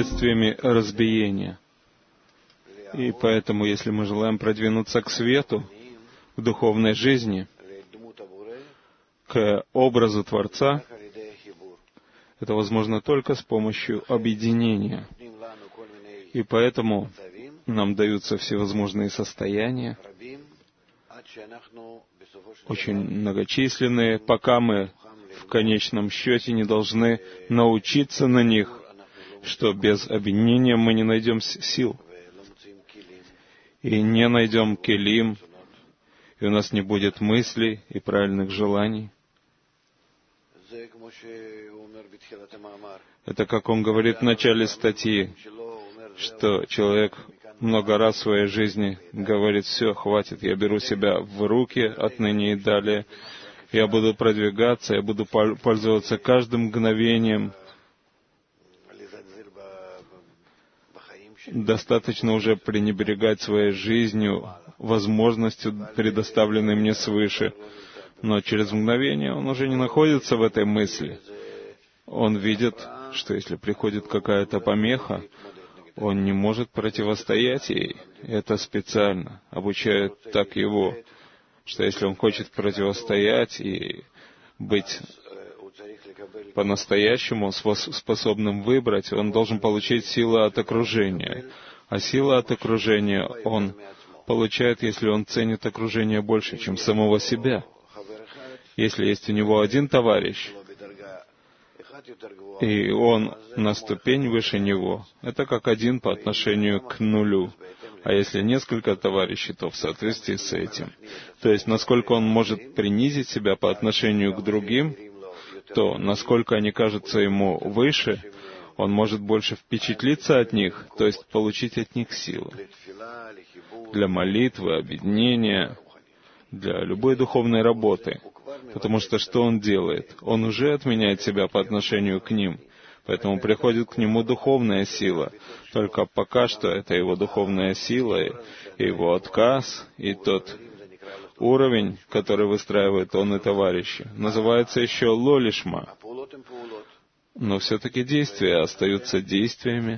следствиями разбиения. И поэтому, если мы желаем продвинуться к свету, к духовной жизни, к образу Творца, это возможно только с помощью объединения. И поэтому нам даются всевозможные состояния, очень многочисленные, пока мы в конечном счете не должны научиться на них, что без объединения мы не найдем сил и не найдем келим, и у нас не будет мыслей и правильных желаний. Это, как он говорит в начале статьи, что человек много раз в своей жизни говорит: все, хватит, я беру себя в руки отныне и далее, я буду продвигаться, я буду пользоваться каждым мгновением. Достаточно уже пренебрегать своей жизнью, возможностью, предоставленной мне свыше. Но через мгновение он уже не находится в этой мысли. Он видит, что если приходит какая-то помеха, он не может противостоять ей. Это специально обучают так его, что если он хочет противостоять и быть по-настоящему способным выбрать, он должен получить силу от окружения. А сила от окружения он получает, если он ценит окружение больше, чем самого себя. Если есть у него один товарищ, и он на ступень выше него, это как один по отношению к нулю. А если несколько товарищей, то в соответствии с этим. То есть, насколько он может принизить себя по отношению к другим, то насколько они кажутся ему выше, он может больше впечатлиться от них, то есть получить от них силы. Для молитвы, объединения, для любой духовной работы. Потому что он делает? Он уже отменяет себя по отношению к ним. Поэтому приходит к нему духовная сила. Только пока что это его духовная сила, и его отказ, и тот уровень, который выстраивает он и товарищи, называется еще лолишма. Но все-таки действия остаются действиями.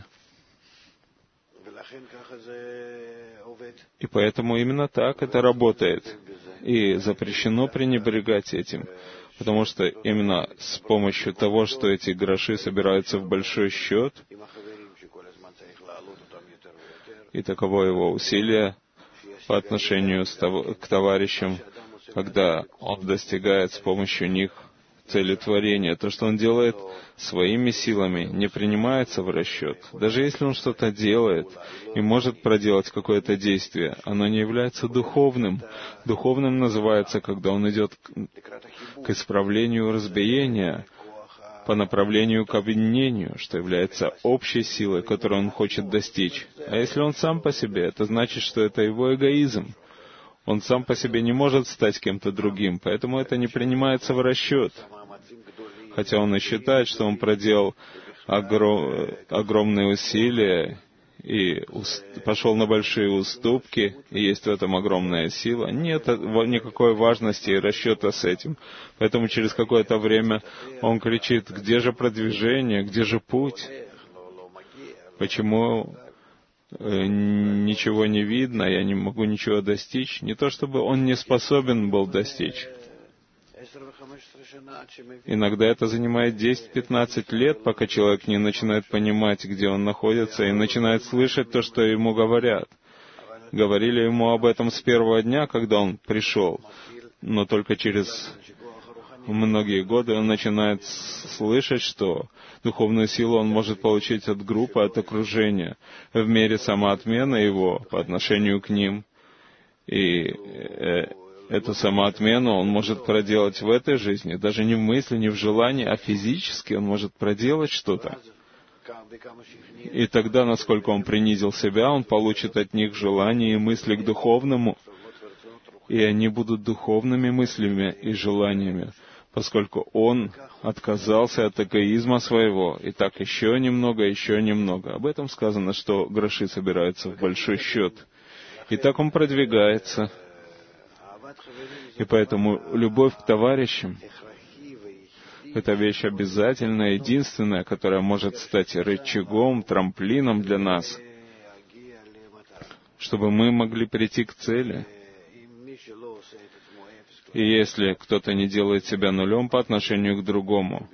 И поэтому именно так это работает. И запрещено пренебрегать этим. Потому что именно с помощью того, что эти гроши собираются в большой счет, и таково его усилие по отношению к товарищам, когда он достигает с помощью них цели творения, то, что он делает своими силами, не принимается в расчет. Даже если он что-то делает и может проделать какое-то действие, оно не является духовным. Духовным называется, когда он идет к исправлению разбиения по направлению к объединению, что является общей силой, которую он хочет достичь. А если он сам по себе, это значит, что это его эгоизм. Он сам по себе не может стать кем-то другим, поэтому это не принимается в расчет. Хотя он и считает, что он проделал огромные усилия и пошел на большие уступки, и есть в этом огромная сила. Нет никакой важности и расчета с этим. Поэтому через какое-то время он кричит: где же продвижение, где же путь? Почему ничего не видно, я не могу ничего достичь? Не то чтобы он не способен был достичь. Иногда это занимает 10-15 лет, пока человек не начинает понимать, где он находится, и начинает слышать то, что ему говорят. Говорили ему об этом с первого дня, когда он пришел, но только через многие годы он начинает слышать, что духовную силу он может получить от группы, от окружения, в мере самоотмены его по отношению к ним. И эту самоотмену он может проделать в этой жизни, даже не в мысли, не в желании, а физически он может проделать что-то. И тогда, насколько он принизил себя, он получит от них желания и мысли к духовному, и они будут духовными мыслями и желаниями, поскольку он отказался от эгоизма своего, и так еще немного. Об этом сказано, что гроши собираются в большой счет. И так он продвигается. И поэтому любовь к товарищам Это вещь обязательная, единственная, которая может стать рычагом, трамплином для нас, чтобы мы могли прийти к цели. И если кто-то не делает себя нулем по отношению к другому,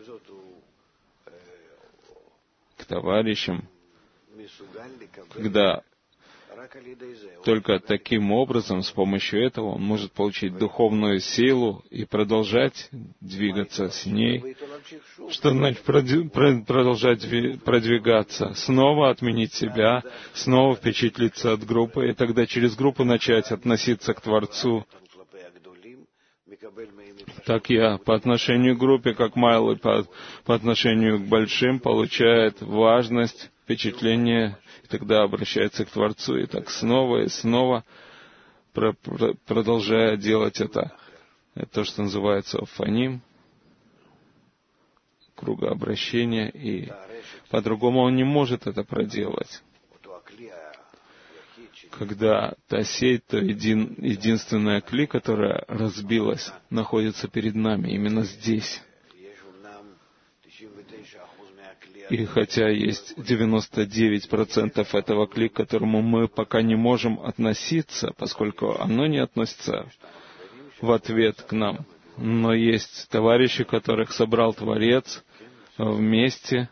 к товарищам, когда только таким образом, с помощью этого, он может получить духовную силу и продолжать двигаться с ней. Что значит продолжать продвигаться? Снова отменить себя, снова впечатлиться от группы, и тогда через группу начать относиться к Творцу. Так я по отношению к группе, как малый по отношению к большим, получает важность, впечатление, и тогда обращается к Творцу, и так снова и снова, продолжая делать это. Это то, что называется офаним, кругообращение, и по-другому он не может это проделать. Когда та сеть, то единственная кли, которая разбилась, находится перед нами, именно здесь. И хотя есть 99% этого кли, к которому мы пока не можем относиться, поскольку оно не относится в ответ к нам, но есть товарищи, которых собрал Творец вместе,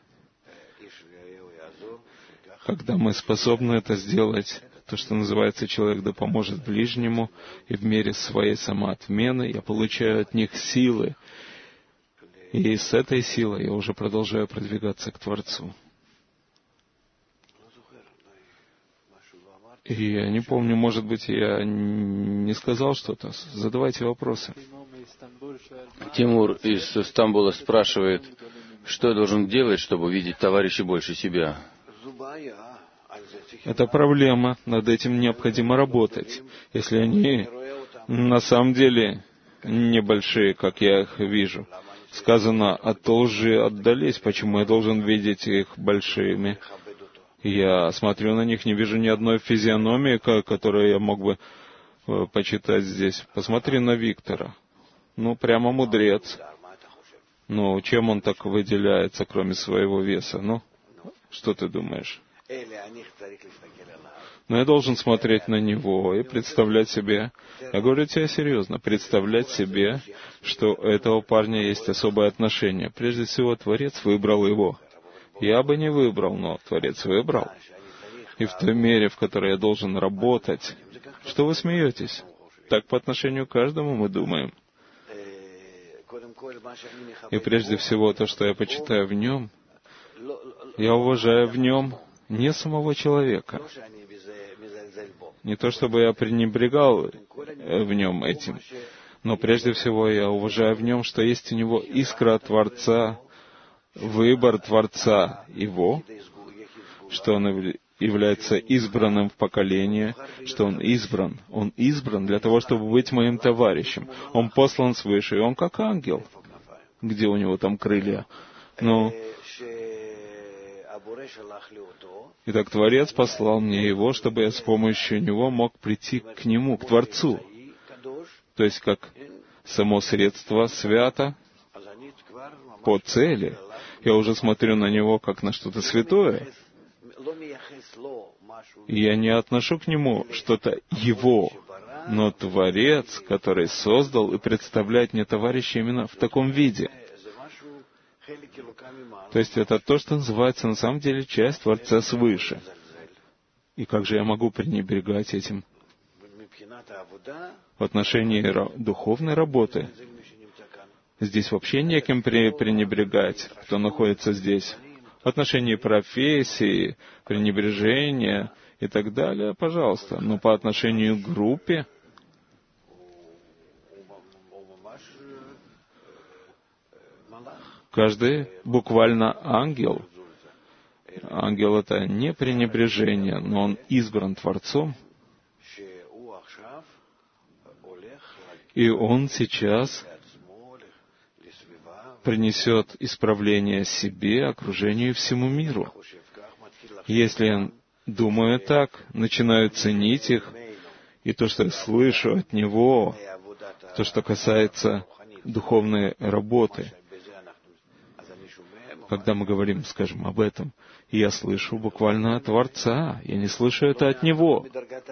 когда мы способны это сделать, то, что называется «человек да поможет ближнему», и в мере своей самоотмены я получаю от них силы. И с этой силой я уже продолжаю продвигаться к Творцу. И я не помню, может быть, я не сказал что-то. Задавайте вопросы. Тимур из Стамбула спрашивает, что я должен делать, чтобы увидеть товарищей больше себя? Это проблема, над этим необходимо работать. Если они на самом деле небольшие, как я их вижу. Сказано, от лжи отдались, почему я должен видеть их большими? Я смотрю на них, не вижу ни одной физиономии, которую я мог бы почитать здесь. Посмотри на Виктора. Прямо мудрец. Чем он так выделяется, кроме своего веса? Что ты думаешь? Но я должен смотреть на него и представлять себе, я говорю тебе серьезно, представлять себе, что у этого парня есть особое отношение. Прежде всего, Творец выбрал его. Я бы не выбрал, но Творец выбрал. И в той мере, в которой я должен работать. Что вы смеетесь? Так по отношению к каждому мы думаем. И прежде всего, то, что я почитаю в нем, я уважаю в нем не самого человека. Не то, чтобы я пренебрегал в нем этим, но прежде всего я уважаю в нем, что есть у него искра Творца, выбор Творца его, что он является избранным в поколении, что он избран для того, чтобы быть моим товарищем. Он послан свыше, и он как ангел. Где у него там крылья? Итак, Творец послал мне его, чтобы я с помощью него мог прийти к нему, к Творцу. То есть, как само средство свято по цели. Я уже смотрю на него как на что-то святое. И я не отношу к нему что-то его, но Творец, который создал и представляет мне товарища именно в таком виде. То есть это то, что называется на самом деле часть Творца свыше. И как же я могу пренебрегать этим? В отношении духовной работы здесь вообще неким пренебрегать, кто находится здесь. В отношении профессии, пренебрежения и так далее, пожалуйста. Но по отношению к группе, каждый буквально ангел. Ангел — это не пренебрежение, но он избран Творцом. И он сейчас принесет исправление себе, окружению и всему миру. Если я думаю так, начинаю ценить их, и то, что я слышу от него, то, что касается духовной работы, Когда мы говорим, скажем, об этом, я слышу буквально от Творца, я не слышу это от Него.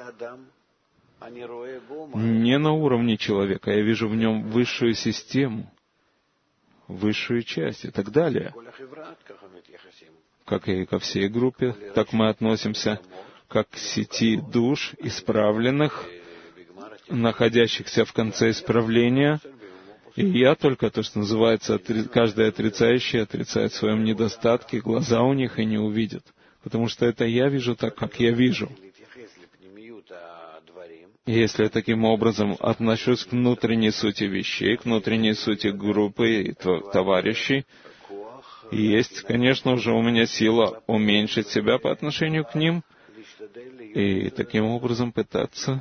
Не на уровне человека, я вижу в нем высшую систему, высшую часть и так далее. Как и ко всей группе, так мы относимся как к сети душ, исправленных, находящихся в конце исправления. И я только то, что называется, каждый отрицающий отрицает в своем недостатке, глаза у них и не увидят. Потому что это я вижу так, как я вижу. И если я таким образом отношусь к внутренней сути вещей, к внутренней сути группы и товарищей, есть, конечно же, у меня сила уменьшить себя по отношению к ним и таким образом пытаться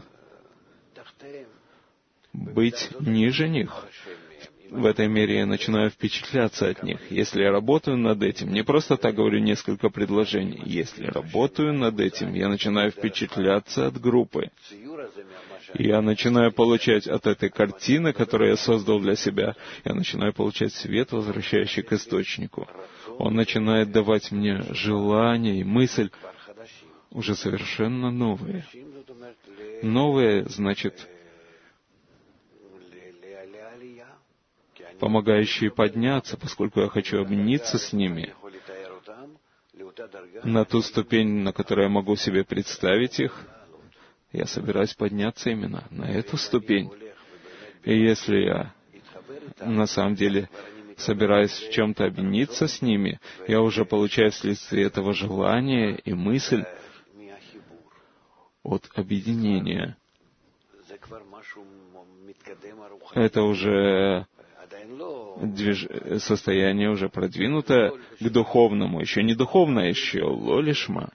быть ниже них. В этой мере я начинаю впечатляться от них. Если я работаю над этим, не просто так говорю несколько предложений, если работаю над этим, я начинаю впечатляться от группы. Я начинаю получать от этой картины, которую я создал для себя, я начинаю получать свет, возвращающий к источнику. Он начинает давать мне желание и мысль уже совершенно новые. Новые, значит, помогающие подняться, поскольку я хочу объединиться с ними на ту ступень, на которой я могу себе представить их. Я собираюсь подняться именно на эту ступень. И если я на самом деле собираюсь в чем-то объединиться с ними, я уже получаю вследствие этого желание и мысль от объединения. Это уже состояние уже продвинутое к духовному. Еще не духовное, еще лолишма.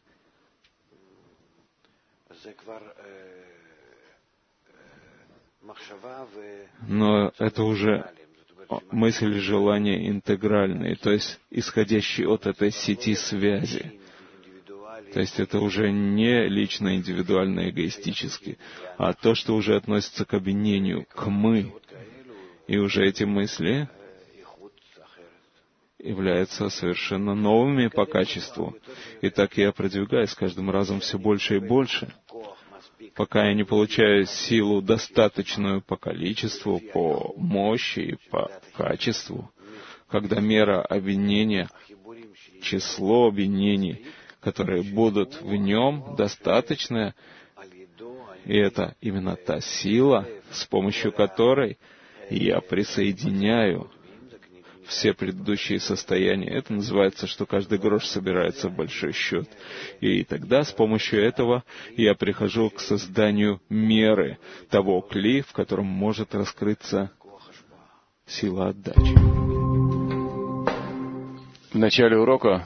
Но это уже мысль и желания интегральные, то есть исходящие от этой сети связи. То есть это уже не лично, индивидуально, эгоистически, а то, что уже относится к объединению, к «мы». И уже эти мысли являются совершенно новыми по качеству. И так я продвигаюсь с каждым разом все больше и больше, пока я не получаю силу достаточную по количеству, по мощи и по качеству, когда мера объединения, число объединений, которые будут в нем, достаточное, и это именно та сила, с помощью которой я присоединяю все предыдущие состояния. Это называется, что каждый грош собирается в большой счет. И тогда с помощью этого я прихожу к созданию меры того кли, в котором может раскрыться сила отдачи. В начале урока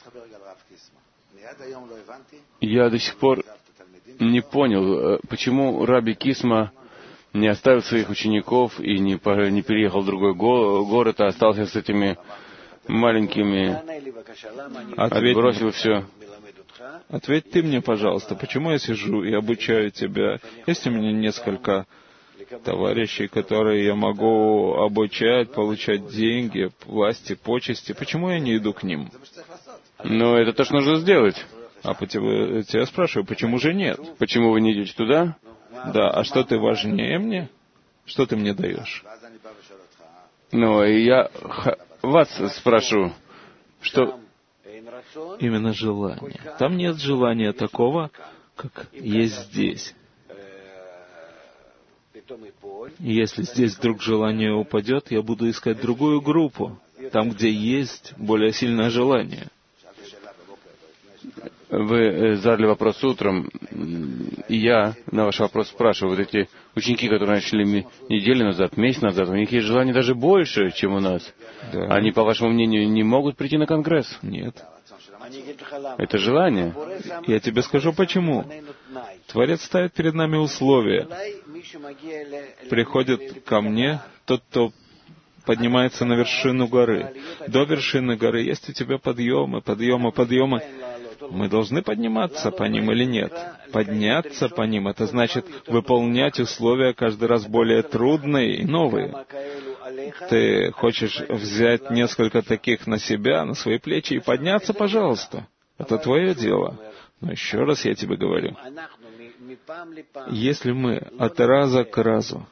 я до сих пор не понял, почему Раби Кисма не оставил своих учеников и не переехал в другой город, а остался с этими маленькими, отбросил все. Ответь ты мне, пожалуйста, почему я сижу и обучаю тебя? Есть у меня несколько товарищей, которые я могу обучать, получать деньги, власти, почести. Почему я не иду к ним? Ну, это то, что нужно сделать. А тебя спрашиваю, почему же нет? Почему вы не идете туда? Да, а что ты важнее мне? Что ты мне даешь? Ну, и я вас спрошу, что... Именно желание. Там нет желания такого, как есть здесь. Если здесь вдруг желание упадет, я буду искать другую группу, там, где есть более сильное желание. Вы задали вопрос утром, и я на ваш вопрос спрашиваю. Вот эти ученики, которые начали неделю назад, месяц назад, у них есть желание даже больше, чем у нас. Да. Они, по вашему мнению, не могут прийти на Конгресс? Нет. Это желание. Я тебе скажу почему. Творец ставит перед нами условия. Приходит ко мне тот, кто поднимается на вершину горы. До вершины горы есть у тебя подъемы, подъемы, подъемы. Мы должны подниматься по ним или нет? Подняться по ним — это значит выполнять условия каждый раз более трудные и новые. Ты хочешь взять несколько таких на себя, на свои плечи и подняться, пожалуйста. Это твое дело. Но еще раз я тебе говорю, если мы от раза к разу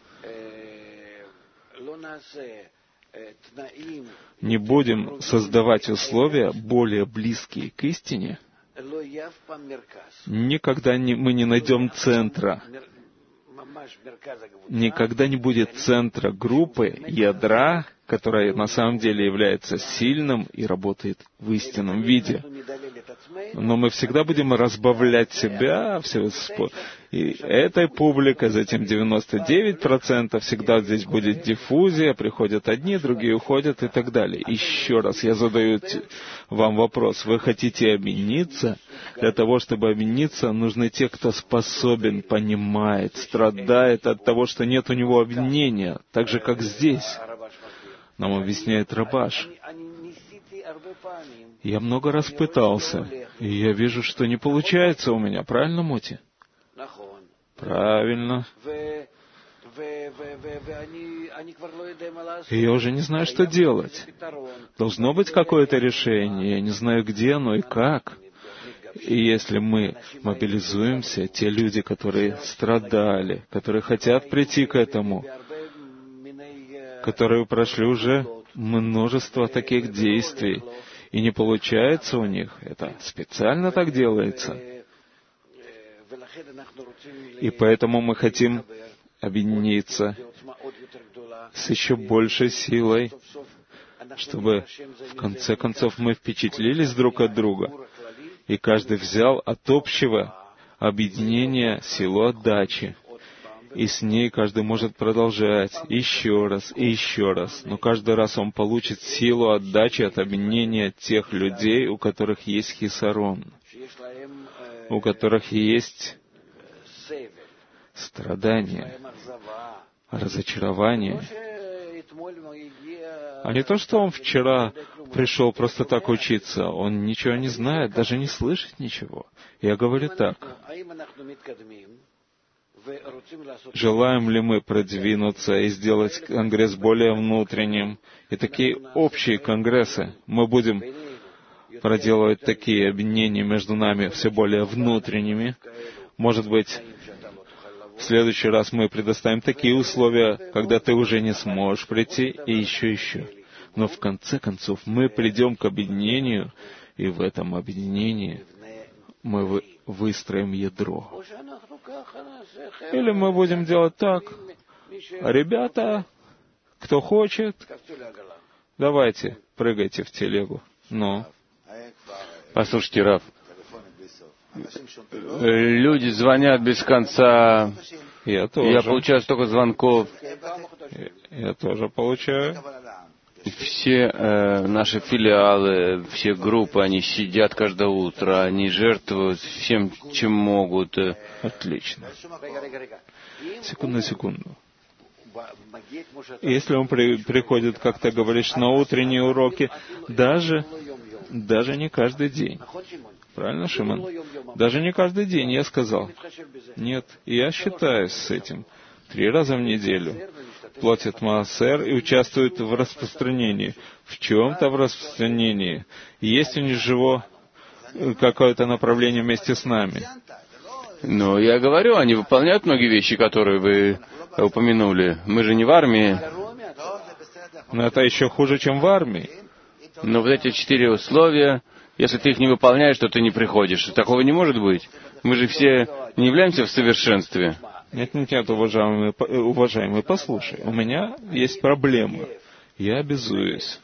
не будем создавать условия более близкие к истине, никогда мы не найдем центра, никогда не будет центра группы, ядра, которая на самом деле является сильным и работает в истинном виде. Но мы всегда будем разбавлять себя, и этой публикой, затем 99%, всегда здесь будет диффузия, приходят одни, другие уходят и так далее. Еще раз я задаю вам вопрос. Вы хотите объединиться? Для того, чтобы объединиться, нужны те, кто способен, понимает, страдает от того, что нет у него объединения, так же, как здесь. Нам объясняет Рабаш. Я много раз пытался, и я вижу, что не получается у меня. Правильно, Моти? Правильно. И я уже не знаю, что делать. Должно быть какое-то решение. Я не знаю, где оно и как. И если мы мобилизуемся, те люди, которые страдали, которые хотят прийти к этому, которые прошли уже множество таких действий, и не получается у них, это специально так делается. И поэтому мы хотим объединиться с еще большей силой, чтобы в конце концов мы впечатлились друг от друга, и каждый взял от общего объединения силу отдачи. И с ней каждый может продолжать еще раз и еще раз. Но каждый раз он получит силу отдачи от объединения тех людей, у которых есть хисарон, у которых есть страдания, разочарование. А не то, что он вчера пришел просто так учиться, он ничего не знает, даже не слышит ничего. Я говорю так. Желаем ли мы продвинуться и сделать конгресс более внутренним? И такие общие конгрессы. Мы будем проделывать такие объединения между нами все более внутренними. Может быть, в следующий раз мы предоставим такие условия, когда ты уже не сможешь прийти, и еще. Но в конце концов мы придем к объединению, и в этом объединении мы выстроим ядро. Или мы будем делать так. Ребята, кто хочет, давайте, прыгайте в телегу. Но. Послушайте, Рав, люди звонят без конца. Я тоже. Я получаю столько звонков. Я тоже получаю. Все наши филиалы, все группы, они сидят каждое утро, они жертвуют всем, чем могут. Отлично. Секунду. Если он приходит, как ты говоришь, на утренние уроки, даже не каждый день. Правильно, Шимон? Даже не каждый день, я сказал. Нет, я считаюсь с этим. 3 раза в неделю платят маасер и участвуют в распространении. В чем-то в распространении. Есть у них живо какое-то направление вместе с нами. Но я говорю, они выполняют многие вещи, которые вы упомянули. Мы же не в армии. Но это еще хуже, чем в армии. Но вот эти 4 условия, если ты их не выполняешь, то ты не приходишь. Такого не может быть. Мы же все не являемся в совершенстве. Нет, уважаемый, послушай, у меня есть проблема. Я обязуюсь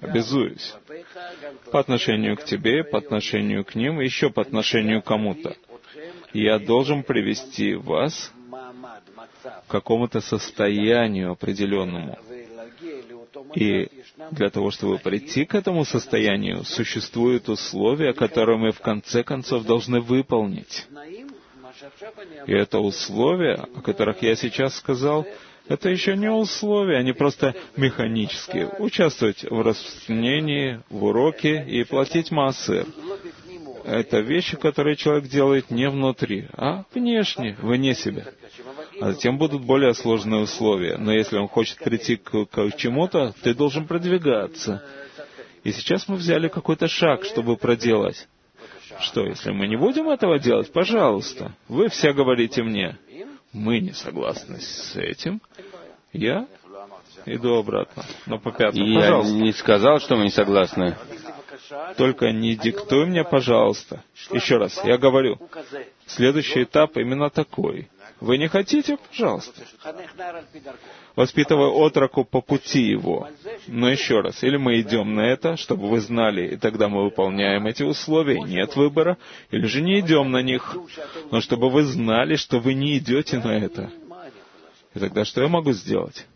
по отношению к тебе, по отношению к ним, и еще по отношению к кому-то. Я должен привести вас к какому-то состоянию определенному. И для того, чтобы прийти к этому состоянию, существуют условия, которые мы в конце концов должны выполнить. И это условия, о которых я сейчас сказал, это еще не условия, они просто механические. Участвовать в распространении, в уроке и платить маасер. Это вещи, которые человек делает не внутри, а внешне, вне себя. а затем будут более сложные условия. Но если он хочет прийти к чему-то, ты должен продвигаться. И сейчас мы взяли какой-то шаг, чтобы проделать. Что, если мы не будем этого делать? Пожалуйста. Вы все говорите мне, мы не согласны с этим. Я иду обратно. Но по пятам, пожалуйста. Я не сказал, что мы не согласны. Только не диктуй мне, пожалуйста. Еще раз, я говорю, следующий этап именно такой. Вы не хотите? Пожалуйста. Воспитывай отроку по пути его. Но еще раз, или мы идем на это, чтобы вы знали, и тогда мы выполняем эти условия, нет выбора, или же не идем на них, но чтобы вы знали, что вы не идете на это. И тогда что я могу сделать?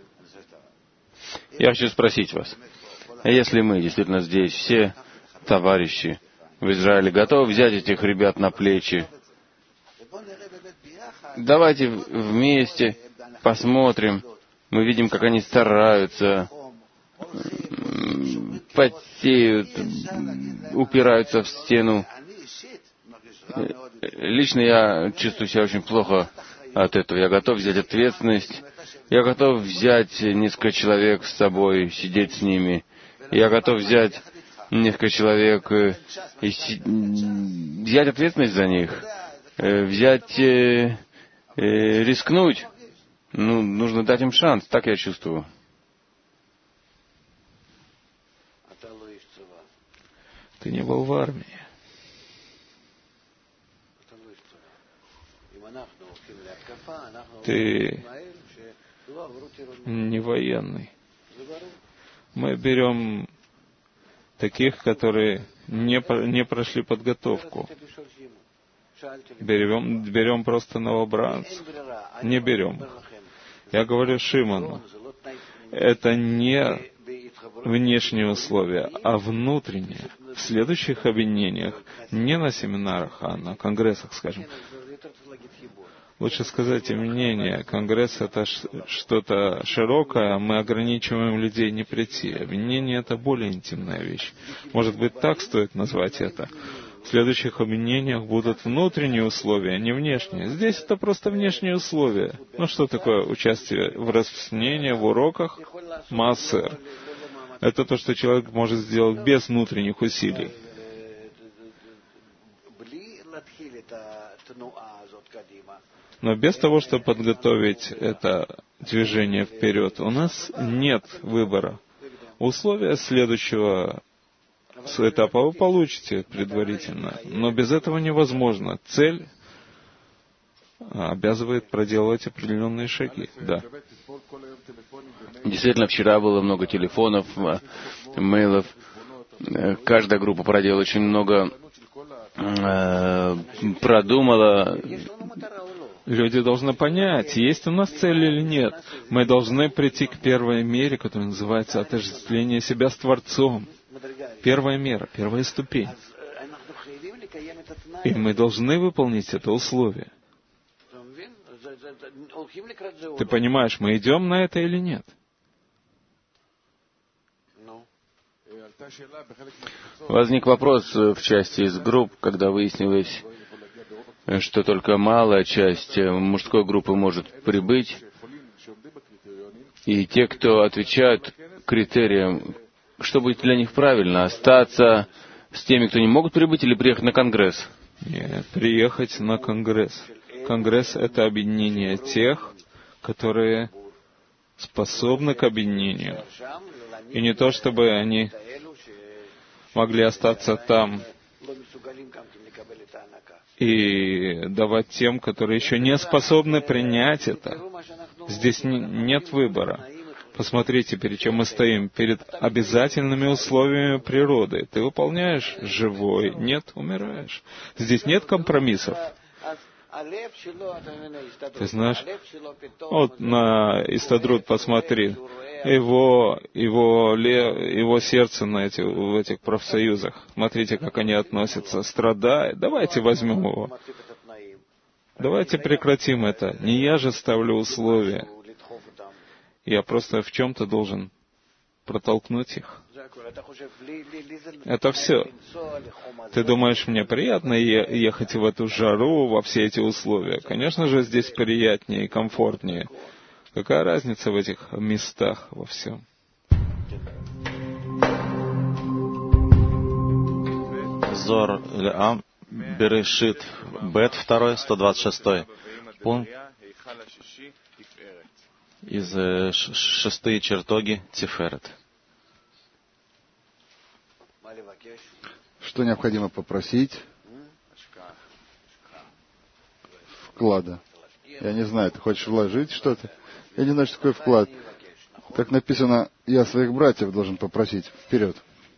Я хочу спросить вас, если мы действительно здесь, все товарищи в Израиле, готовы взять этих ребят на плечи, давайте вместе посмотрим, мы видим, как они стараются, потеют, упираются в стену. Лично я чувствую себя очень плохо от этого. Я готов взять ответственность. Я готов взять несколько человек с собой, сидеть с ними. Я готов взять несколько человек и взять ответственность за них. Рискнуть. Нужно дать им шанс. Так я чувствую. Ты не был в армии. Ты не военный. Мы берем таких, которые не прошли подготовку. Берем просто новобранцев. Не берем. Я говорю Шимону, это не внешние условия, а внутренние. В следующих объединениях, не на семинарах, а на конгрессах, скажем. Лучше сказать мнение. Конгресс — это что-то широкое, мы ограничиваем людей не прийти. Объединение — это более интимная вещь. Может быть, так стоит назвать это. В следующих объединениях будут внутренние условия, а не внешние. Здесь это просто внешние условия. Что такое участие в распространении, в уроках? Массер. Это то, что человек может сделать без внутренних усилий. Но без того, чтобы подготовить это движение вперед, у нас нет выбора. Условия следующего этапа вы получите предварительно, но без этого невозможно. Цель обязывает проделывать определенные шаги. Да. Действительно, вчера было много телефонов, мейлов. Каждая группа проделала очень много, продумала. Люди должны понять, есть у нас цель или нет. Мы должны прийти к первой мере, которая называется отождествление себя с Творцом. Первая мера, первая ступень. И мы должны выполнить это условие. Ты понимаешь, мы идем на это или нет? Возник вопрос в части из групп, когда выяснилось, что только малая часть мужской группы может прибыть, и те, кто отвечают критериям, что будет для них правильно, остаться с теми, кто не могут прибыть, или приехать на Конгресс? Нет, приехать на Конгресс. Конгресс — это объединение тех, которые способны к объединению. И не то, чтобы они могли остаться там и давать тем, которые еще не способны принять это. Здесь нет выбора. Посмотрите, перед чем мы стоим. Перед обязательными условиями природы. Ты выполняешь — живой. Нет — умираешь. Здесь нет компромиссов. Ты знаешь, вот на Истадрут посмотри. Его сердце в этих профсоюзах. Смотрите, как они относятся. Страдает. Давайте возьмем его. Давайте прекратим это. Не я же ставлю условия. Я просто в чем-то должен протолкнуть их. Это все. Ты думаешь, мне приятно ехать в эту жару, во все эти условия? Конечно же, здесь приятнее и комфортнее. Какая разница в этих местах во всем? Зор Леам, Берешит, Бет 2, 126 пункт из шестые чертоги Тиферет. Что необходимо попросить? Вклада. Я не знаю, ты хочешь вложить что-то? Я не знаю, что такое вклад. Так написано, я своих братьев должен попросить. Вперед.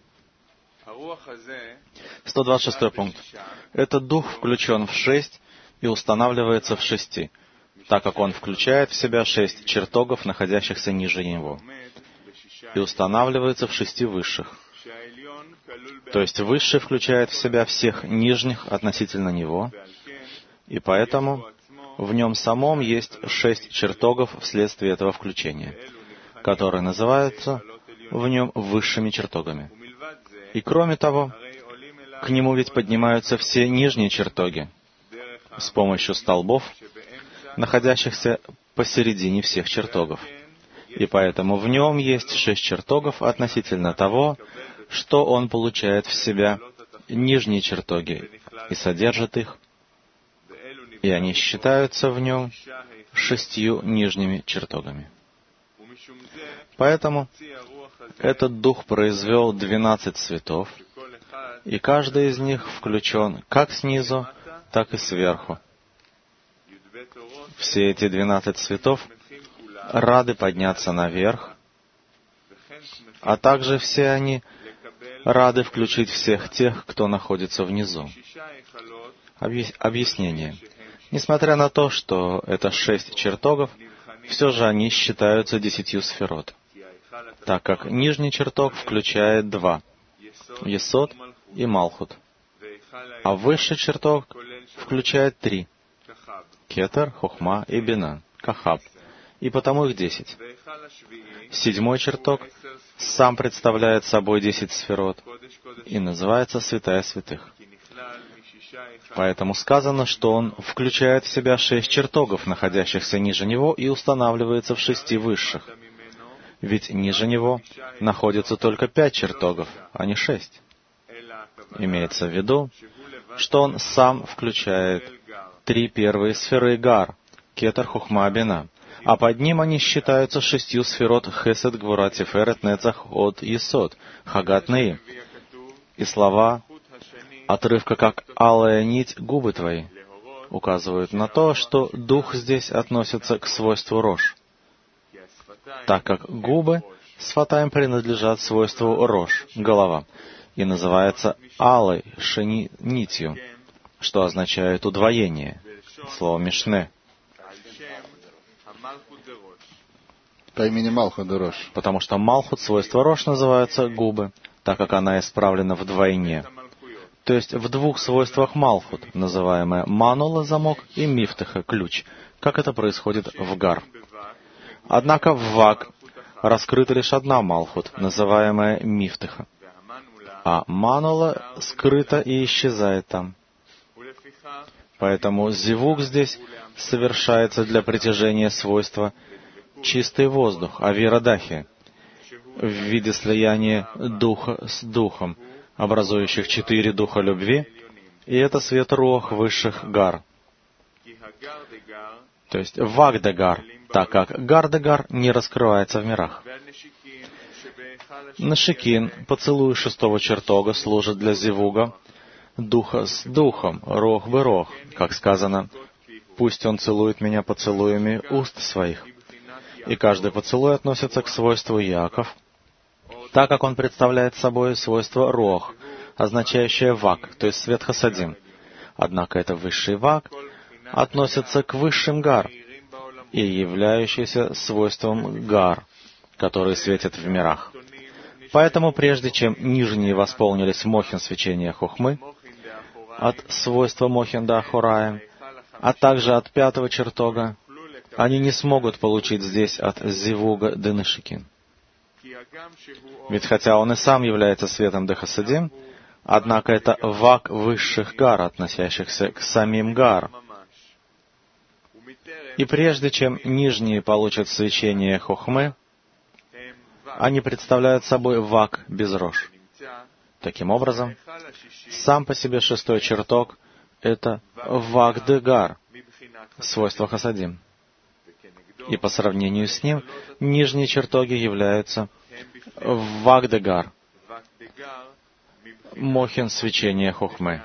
126 пункт. Этот дух включен в 6 и устанавливается в 6, так как он включает в себя 6 чертогов, находящихся ниже него, и устанавливается в 6 высших. То есть высший включает в себя всех нижних относительно него, и поэтому в нем самом есть 6 чертогов вследствие этого включения, которые называются в нем высшими чертогами. И кроме того, к нему ведь поднимаются все нижние чертоги с помощью столбов, находящихся посередине всех чертогов. И поэтому в нем есть 6 чертогов относительно того, что он получает в себя нижние чертоги и содержит их, и они считаются в нем 6 нижними чертогами. Поэтому этот дух произвел 12 цветов, и каждый из них включен как снизу, так и сверху. Все эти 12 цветов рады подняться наверх, а также все они рады включить всех тех, кто находится внизу. Объяснение. Несмотря на то, что это 6 чертогов, все же они считаются 10 сферот, так как нижний чертог включает 2 — Есод и Малхут, а высший чертог включает 3 — Кетер, Хохма и Бина, Кахаб, и потому их 10. 7 чертог сам представляет собой 10 сферот и называется Святая Святых. Поэтому сказано, что он включает в себя 6 чертогов, находящихся ниже него, и устанавливается в 6 высших. Ведь ниже него находится только 5 чертогов, а не 6. Имеется в виду, что он сам включает 3 первые сферы Гар, Кетер, Хохма, Бина, а под ним они считаются 6 сферот Хесед, Гвура, Тиферет, Нецах, Од, Есод, Хагат, Неи. И слова отрывка как «алая нить губы твои» указывают на то, что дух здесь относится к свойству рож, так как губы сфатаем принадлежат свойству рож, голова, и называется алой нитью, что означает удвоение, слово мишне. По имени Малхут де Рош. Потому что Малхут, свойство рож, называется губы, так как она исправлена вдвойне. То есть в 2 свойствах Малхут, называемая Манула, замок, и Мифтаха, ключ, как это происходит в Гар. Однако в Ваг раскрыта лишь одна Малхут, называемая Мифтаха, а Манула скрыта и исчезает там. Поэтому зивук здесь совершается для притяжения свойства чистый воздух, авирадахи, в виде слияния духа с духом, образующих 4 духа любви, и это свет руах высших гар. То есть вагдагар, так как гардагар не раскрывается в мирах. Нашикин, поцелуй 6-го чертога, служит для зивуга духа с духом, рох бы рох, как сказано, «Пусть он целует меня поцелуями уст своих». И каждый поцелуй относится к свойству Яков, так как он представляет собой свойство рох, означающее вак, то есть свет хасадим. Однако это высший вак относится к высшим гар и являющийся свойством гар, которые светят в мирах. Поэтому прежде чем нижние восполнились мохин свечения хохмы, от свойства мохин до ахураем, а также от 5-го чертога, они не смогут получить здесь от зивуга денышикин. Ведь хотя он и сам является светом Дехасадим, однако это вак высших гар, относящихся к самим гар. И прежде чем нижние получат свечение хохмы, они представляют собой вак без рож. Таким образом, сам по себе шестой чертог — это вак дегар, свойство хасадим. И по сравнению с ним, нижние чертоги являются вак дегар, мохин свечения хохмы.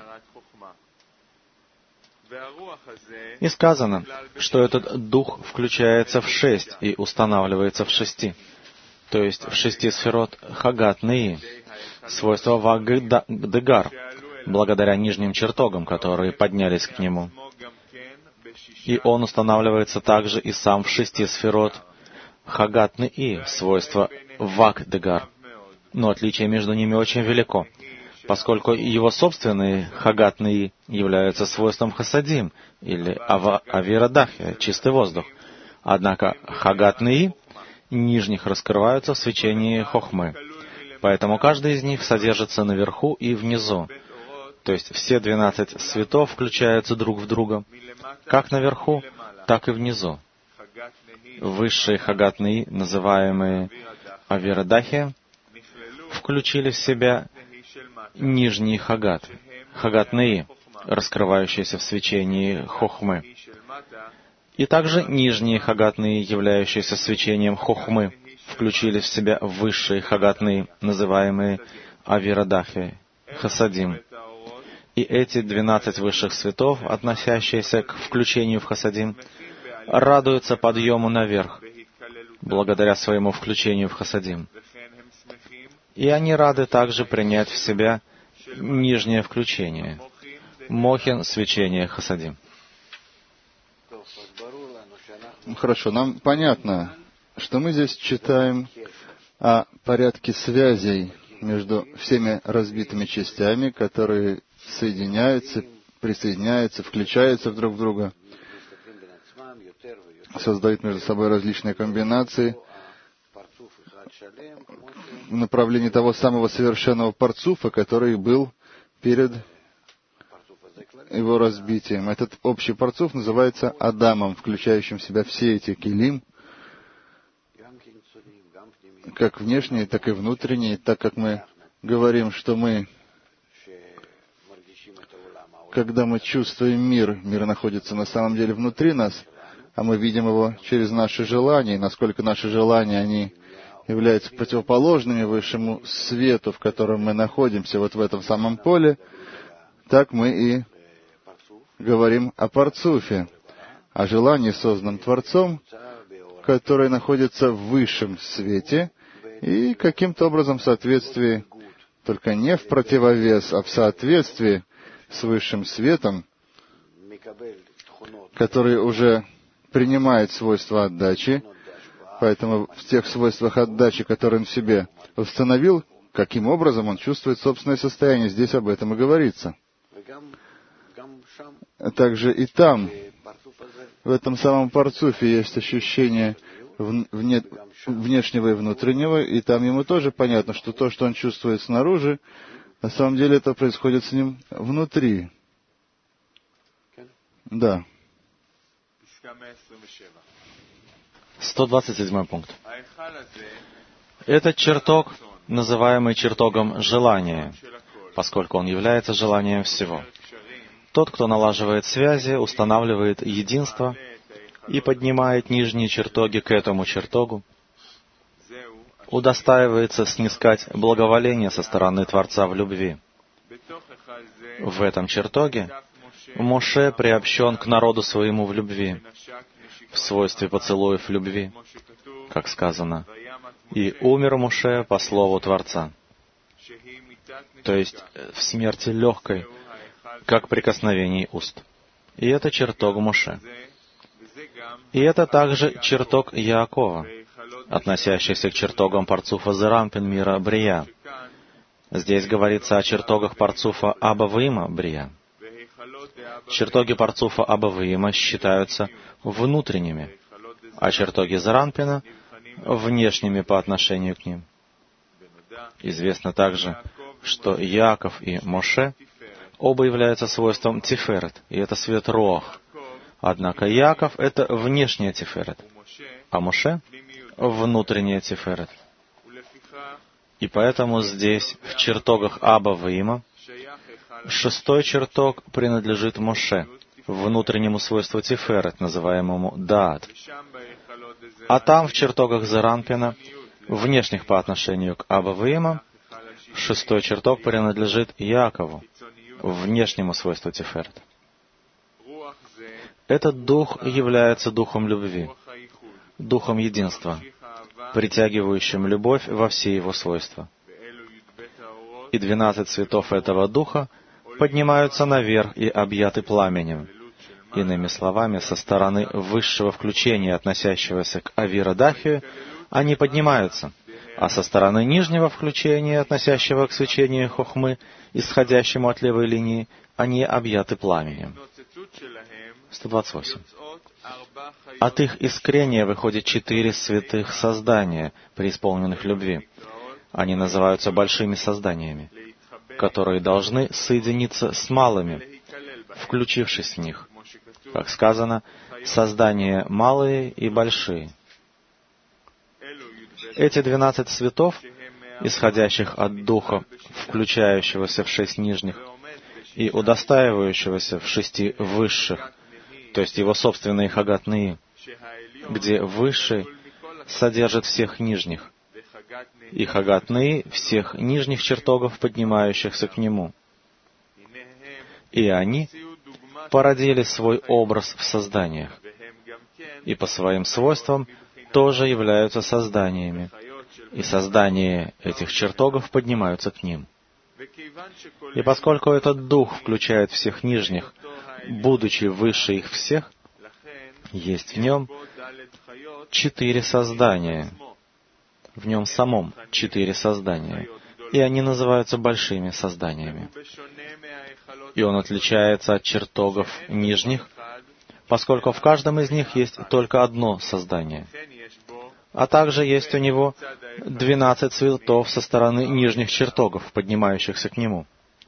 И сказано, что этот дух включается в 6 и устанавливается в 6, то есть в 6 сферот хагат неи, свойства вак дегар, благодаря нижним чертогам, которые поднялись к нему. И он устанавливается также и сам в 6 сферот хагат неи, свойства вак дегар. Но отличие между ними очень велико, поскольку его собственные хагат неи являются свойством хасадим, или авира дахи, чистый воздух. Однако хагат неи нижних раскрываются в свечении хохмы. Поэтому каждый из них содержится наверху и внизу. То есть все 12 светов включаются друг в друга, как наверху, так и внизу. Высшие хагат неи, называемые авира дахи, включили в себя нижний хагат неи, раскрывающийся в свечении хохмы. И также нижние хагат неи, являющиеся свечением хохмы, включили в себя высшие хагат неи, называемые авира дахи, хасадим. И эти 12 высших светов, относящиеся к включению в хасадим, радуются подъему наверх, благодаря своему включению в хасадим. И они рады также принять в себя нижнее включение, мохин свечение хасадим. Хорошо, нам понятно, что мы здесь читаем о порядке связей между всеми разбитыми частями, которые соединяются, присоединяются, включаются друг в друга, создают между собой различные комбинации в направлении того самого совершенного парцуфа, который был перед его разбитием. Этот общий парцуф называется Адамом, включающим в себя все эти килим, как внешние, так и внутренние, так как мы говорим, что мы, когда мы чувствуем мир, мир находится на самом деле внутри нас, а мы видим его через наши желания, и насколько наши желания, они являются противоположными высшему свету, в котором мы находимся, вот в этом самом поле, так мы и говорим о парцуфе, о желании, созданном Творцом, которое находится в высшем свете и каким-то образом в соответствии, только не в противовес, а в соответствии с высшим светом, который уже принимает свойства отдачи, поэтому в тех свойствах отдачи, которые он в себе установил, каким образом он чувствует собственное состояние, здесь об этом и говорится. Также и там, в этом самом парцуфе, есть ощущение внешнего и внутреннего, и там ему тоже понятно, что то, что он чувствует снаружи, на самом деле это происходит с ним внутри. Да. 127 пункт. Этот чертог, называемый чертогом желания, поскольку он является желанием всего. Тот, кто налаживает связи, устанавливает единство и поднимает нижние чертоги к этому чертогу, удостаивается снискать благоволение со стороны Творца в любви. В этом чертоге Моше приобщен к народу своему в любви, в свойстве поцелуев любви, как сказано, «И умер Моше по слову Творца», то есть в смерти легкой, как прикосновений уст. И это чертог Моше. И это также чертог Яакова, относящийся к чертогам парцуфа Зерампин мира Брия. Здесь говорится о чертогах парцуфа Аба-Ваима Брия. Чертоги парцуфа Аба-Ваима считаются внутренними, а чертоги Зерампина — внешними по отношению к ним. Известно также, что Яаков и Моше оба являются свойством Тиферет, и это свет Руах. Однако Яаков — это внешняя Тиферет, а Моше — внутренняя Тиферет. И поэтому здесь, в чертогах Аба Ваима, 6-й чертог принадлежит Моше, внутреннему свойству Тиферет, называемому Даат. А там, в чертогах Зеранпина, внешних по отношению к Аба Ваима, 6-й чертог принадлежит Яакову, внешнему свойству Тиферет. Этот дух является духом любви, духом единства, притягивающим любовь во все его свойства. И 12 цветов этого духа поднимаются наверх и объяты пламенем. Иными словами, со стороны высшего включения, относящегося к Авира-Дахию, они поднимаются, а со стороны нижнего включения, относящего к свечению Хохмы, исходящему от левой линии, они объяты пламенем. 128. От их искрения выходит 4 святых создания, преисполненных любви. Они называются большими созданиями, которые должны соединиться с малыми, включившись в них. Как сказано, создания малые и большие. Эти 12 цветов, исходящих от Духа, включающегося в 6 нижних, и удостаивающегося в 6 высших, то есть его собственные хагатные, где высший содержит всех нижних, и хагатные всех нижних чертогов, поднимающихся к нему. И они породили свой образ в созданиях, и по своим свойствам тоже являются созданиями, и создания этих чертогов поднимаются к ним. И поскольку этот дух включает всех нижних, будучи выше их всех, есть в нем 4 создания, в нем самом 4 создания, и они называются большими созданиями. И он отличается от чертогов нижних, поскольку в каждом из них есть только одно создание. А также есть у него 12 цветов со стороны нижних чертогов, поднимающихся к нему.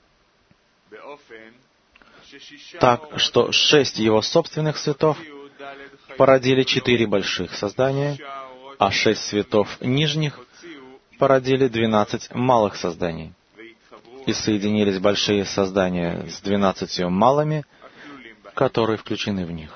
Так что 6 его собственных цветов породили 4 больших создания, а 6 цветов нижних породили 12 малых созданий. И соединились большие создания с 12 малыми, которые включены в них.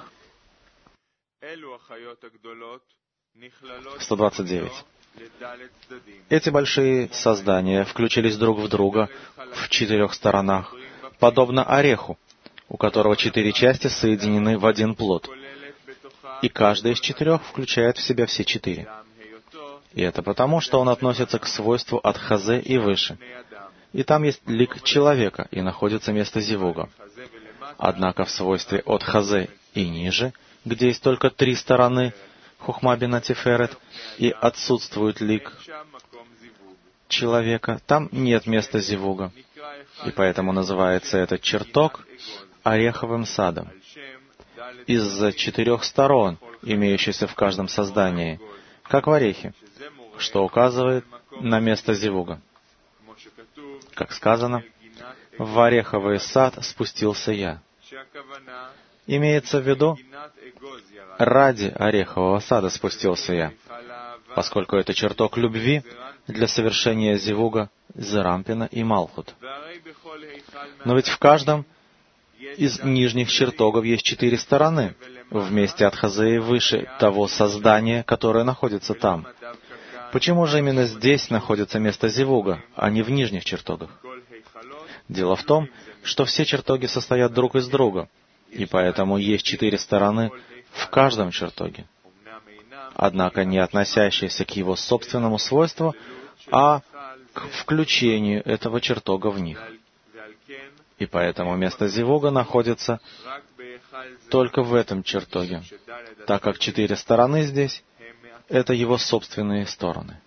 129. Эти большие создания включились друг в друга в 4 сторонах, подобно ореху, у которого 4 части соединены в один плод. И каждая из 4 включает в себя все 4. И это потому, что он относится к свойству от Хазе и выше. И там есть лик человека, и находится место Зивуга. Однако в свойстве от Хазе и ниже, где есть только 3 стороны, Хохма бина Тиферет, и отсутствует лик человека, там нет места Зивуга. И поэтому называется этот чертог ореховым садом. Из-за 4 сторон, имеющихся в каждом создании, как в орехе, что указывает на место Зивуга. Как сказано, в ореховый сад спустился я. Имеется в виду, ради орехового сада спустился я, поскольку это чертог любви для совершения Зивуга, Зеранпина и Малхут. Но ведь в каждом из нижних чертогов есть 4 стороны, вместе от Хазеи выше того создания, которое находится там. Почему же именно здесь находится место Зивуга, а не в нижних чертогах? Дело в том, что все чертоги состоят друг из друга, и поэтому есть 4 стороны в каждом чертоге, однако не относящиеся к его собственному свойству, а к включению этого чертога в них. И поэтому место Зивуга находится только в этом чертоге, так как 4 стороны здесь — это его собственные стороны.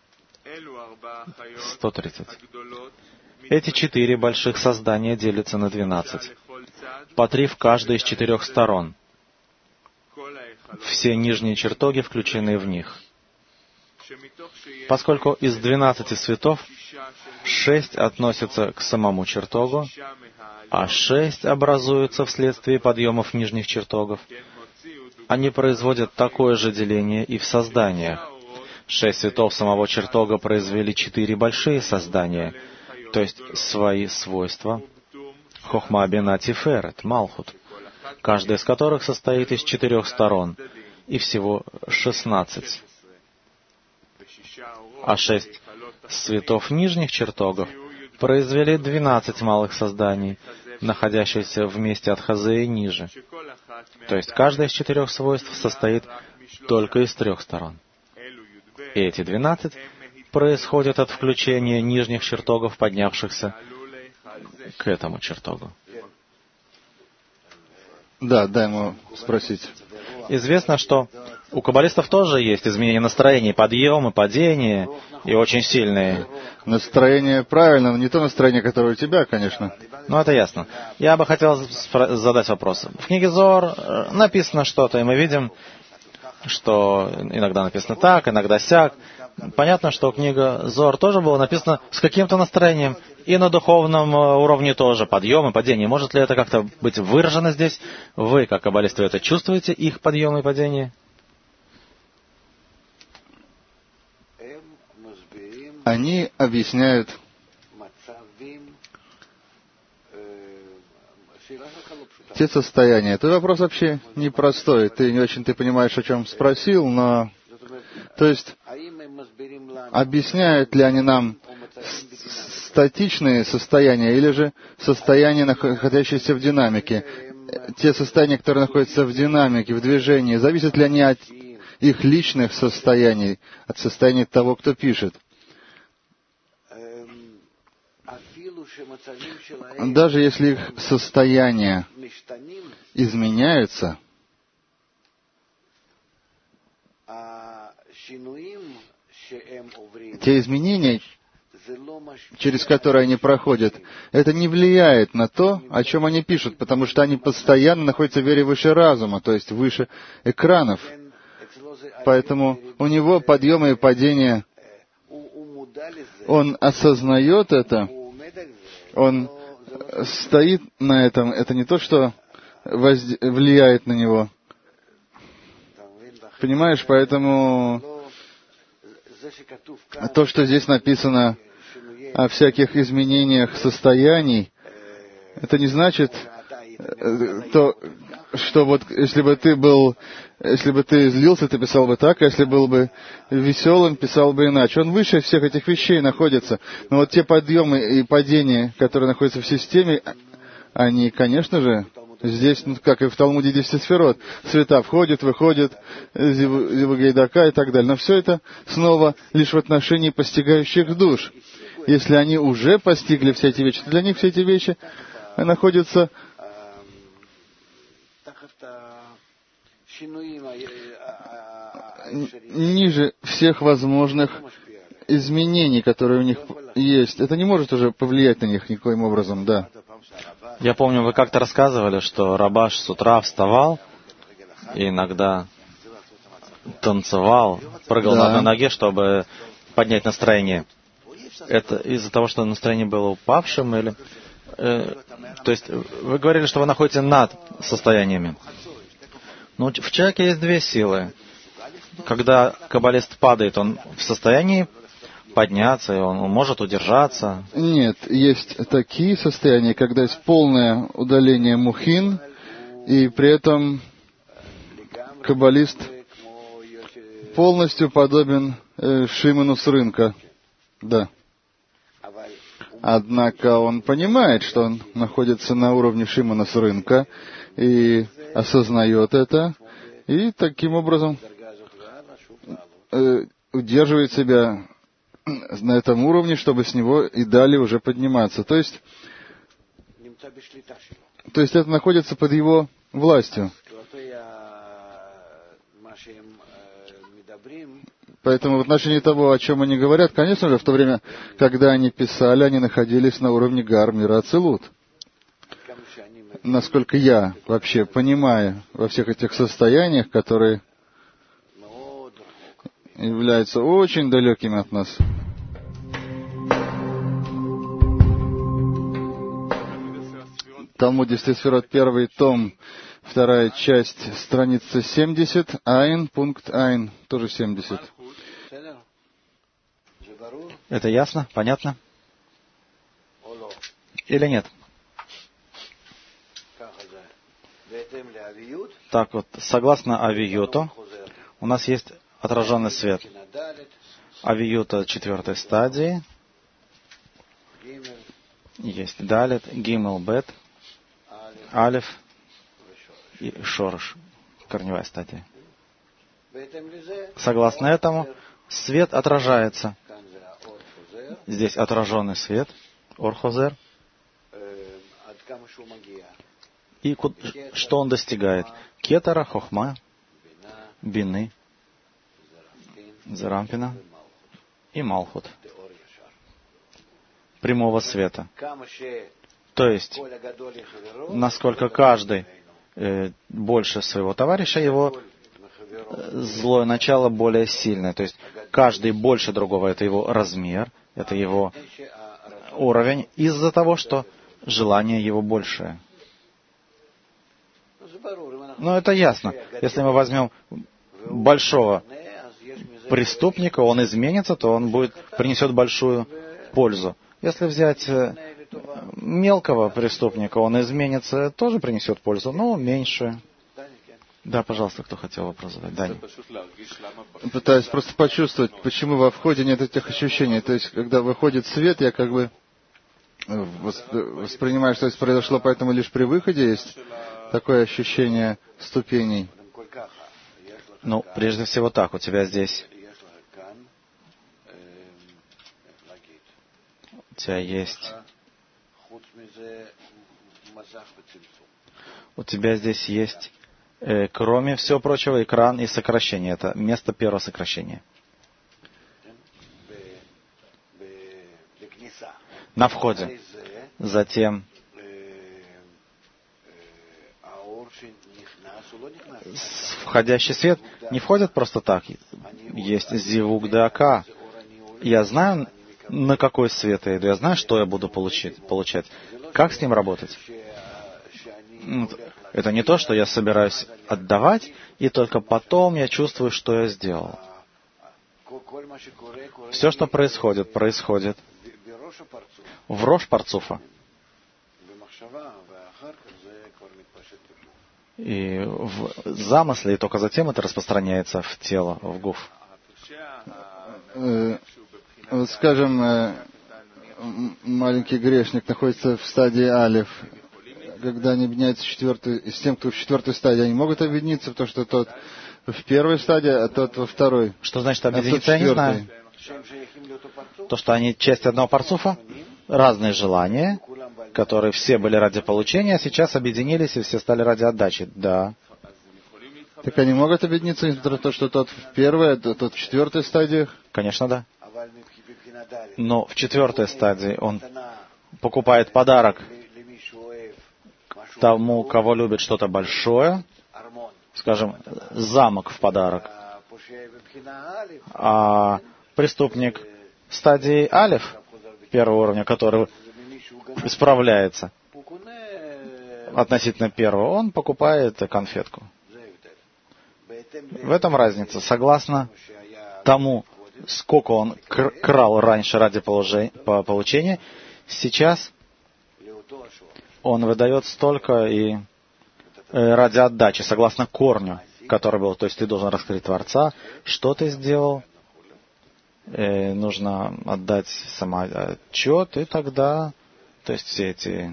130. Эти 4 больших создания делятся на 12, по 3 в каждой из 4 сторон. Все нижние чертоги включены в них. Поскольку из 12 светов 6 относятся к самому чертогу, а 6 образуются вследствие подъемов нижних чертогов, они производят такое же деление и в созданиях. 6 светов самого чертога произвели 4 большие создания, то есть свои свойства Хохма, Бина, Тиферет, Малхут, каждая из которых состоит из 4 сторон, и всего 16. А 6 светов нижних чертогов произвели 12 малых созданий, находящихся в месте от Хазеи ниже. То есть каждое из 4 свойств состоит только из 3 сторон. И эти 12 происходят от включения нижних чертогов, поднявшихся к этому чертогу. Да, дай ему спросить. Известно, что у каббалистов тоже есть изменения настроения, подъемы, падения, и очень сильные. Настроение правильно, но не то настроение, которое у тебя, конечно. Ну, это ясно. Я бы хотел задать вопрос. В книге Зоар написано что-то, и мы видим, что иногда написано так, иногда сяк. Понятно, что книга Зоар тоже была написана с каким-то настроением, и на духовном уровне тоже, подъем и падение. Может ли это как-то быть выражено здесь? Вы, как каббалисты, это чувствуете, их подъем и падение? Они объясняют те состояния. Твой вопрос вообще непростой. Ты не очень понимаешь, о чем спросил, но... То есть, объясняют ли они нам статичные состояния или же состояния, находящиеся в динамике? Те состояния, которые находятся в динамике, в движении, зависят ли они от их личных состояний, от состояния того, кто пишет? Даже если их состояния изменяются, те изменения, через которые они проходят, это не влияет на то, о чем они пишут, потому что они постоянно находятся в вере выше разума, то есть выше экранов. Поэтому у него подъемы и падения, он осознает это, он стоит на этом, это не то, что влияет на него. Понимаешь, поэтому то, что здесь написано о всяких изменениях состояний, это не значит то, что вот если бы ты злился, ты писал бы так, а если был бы веселым, писал бы иначе. Он выше всех этих вещей находится. Но вот те подъемы и падения, которые находятся в системе, они, конечно же, здесь, как и в Талмуде 10 сферот, цвета входят, выходят, зивугейдака и так далее. Но все это снова лишь в отношении постигающих душ. Если они уже постигли все эти вещи, то для них все эти вещи находятся ниже всех возможных изменений, которые у них есть. Это не может уже повлиять на них никоим образом, да. Я помню, вы как-то рассказывали, что Рабаш с утра вставал и иногда танцевал, прыгал на одной ноге, чтобы поднять настроение. Это из-за того, что настроение было упавшим, или... то есть вы говорили, что вы находитесь над состояниями. Но в человеке есть две силы. Когда каббалист падает, он в состоянии подняться, и он может удержаться. Нет, есть такие состояния, когда есть полное удаление мухин, и при этом каббалист полностью подобен Шимону с рынка. Да. Однако он понимает, что он находится на уровне Шимона с рынка, и осознает это, и таким образом удерживает себя на этом уровне, чтобы с него и далее уже подниматься. То есть это находится под его властью. Поэтому в отношении того, о чем они говорят, конечно же, в то время, когда они писали, они находились на уровне Гар мира Ацилут. Насколько я вообще понимаю во всех этих состояниях, которые являются очень далекими от нас. Талмуд 10 сферот, 1 том, 2 часть, страница 70, Айн, пункт Айн, тоже 70. Это ясно? Понятно? Или нет? Так вот, согласно Авиюту, у нас есть отраженный свет. Авиюта 4 стадии. Есть Далет, Гимел, Бет, Алиф и Шорош, корневая стадия. Согласно этому, свет отражается. Здесь отраженный свет, Орхозер. И что он достигает? Кетара, Хохма, Бины, Зарампина и Малхут. Прямого света. То есть, насколько каждый больше своего товарища, его злое начало более сильное. То есть, каждый больше другого, это его размер, это его уровень, из-за того, что желание его большее. Но это ясно. Если мы возьмем большого преступника, он изменится, то он принесет большую пользу. Если взять мелкого преступника, он изменится, тоже принесет пользу, но меньше. Да, пожалуйста, кто хотел вопрос задать? Даня. Пытаюсь просто почувствовать, почему во входе нет этих ощущений. То есть, когда выходит свет, я как бы воспринимаю, что это произошло, поэтому лишь при выходе есть такое ощущение ступеней. Ну, прежде всего так, у тебя здесь... У тебя есть... У тебя здесь есть, кроме всего прочего, экран и сокращение. Это место первого сокращения. На входе. Затем входящий свет не входит просто так. Есть зивук дака. Я знаю, на какой свет я иду. Я знаю, что я буду получать. Как с ним работать? Это не то, что я собираюсь отдавать, и только потом я чувствую, что я сделал. Все, что происходит, происходит в рош парцуфа. И в замысле, и только затем это распространяется в тело, в гуф. Вот скажем, маленький грешник находится в стадии алиф. Когда они объединяются с тем, кто в 4 стадии, они могут объединиться, потому что тот в 1 стадии, а тот во 2. Что значит объединиться, я не знаю. То, что они часть одного парцуфа, разные желания, которые все были ради получения, а сейчас объединились и все стали ради отдачи. Да. Так они могут объединиться, несмотря на то, что тот в 1, а тот в 4 стадиях? Конечно, да. Но в 4 стадии он покупает подарок тому, кого любит что-то большое, скажем, замок в подарок. А преступник стадии алиф, 1 уровня, который исправляется относительно 1, он покупает конфетку. В этом разница. Согласно тому, сколько он крал раньше ради получения, сейчас он выдает столько и ради отдачи, согласно корню, который был. То есть ты должен раскрыть Творца, что ты сделал, нужно отдать самоотчет, и тогда, то есть все эти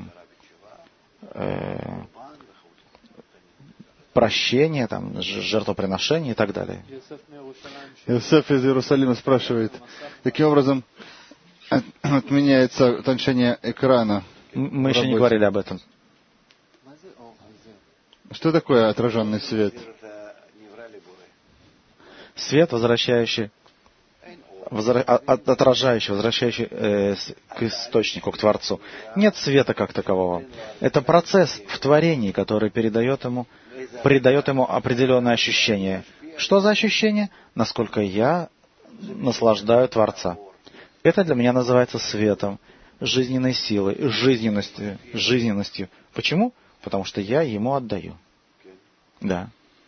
прощения, там, жертвоприношения и так далее. Иосиф из Иерусалима спрашивает, каким образом отменяется утончение экрана? Мы еще не говорили об этом. Что такое отраженный свет? Свет, отражающий, возвращающий к источнику, к Творцу. Нет света как такового. Это процесс в творении, который придает ему определенное ощущение. Что за ощущение? Насколько я наслаждаю Творца. Это для меня называется светом, жизненной силой, жизненностью. Почему? Потому что я ему отдаю. Да.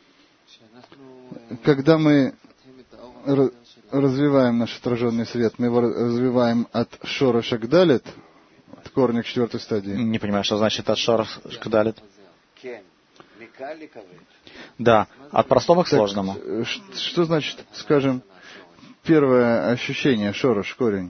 Когда мы развиваем наш отраженный свет, мы его развиваем от шороша к далит, от корня к 4 стадии. Не понимаю, что значит от шороша к далит. Да, от простого к сложному. Что значит, скажем, первое ощущение, шорош, корень?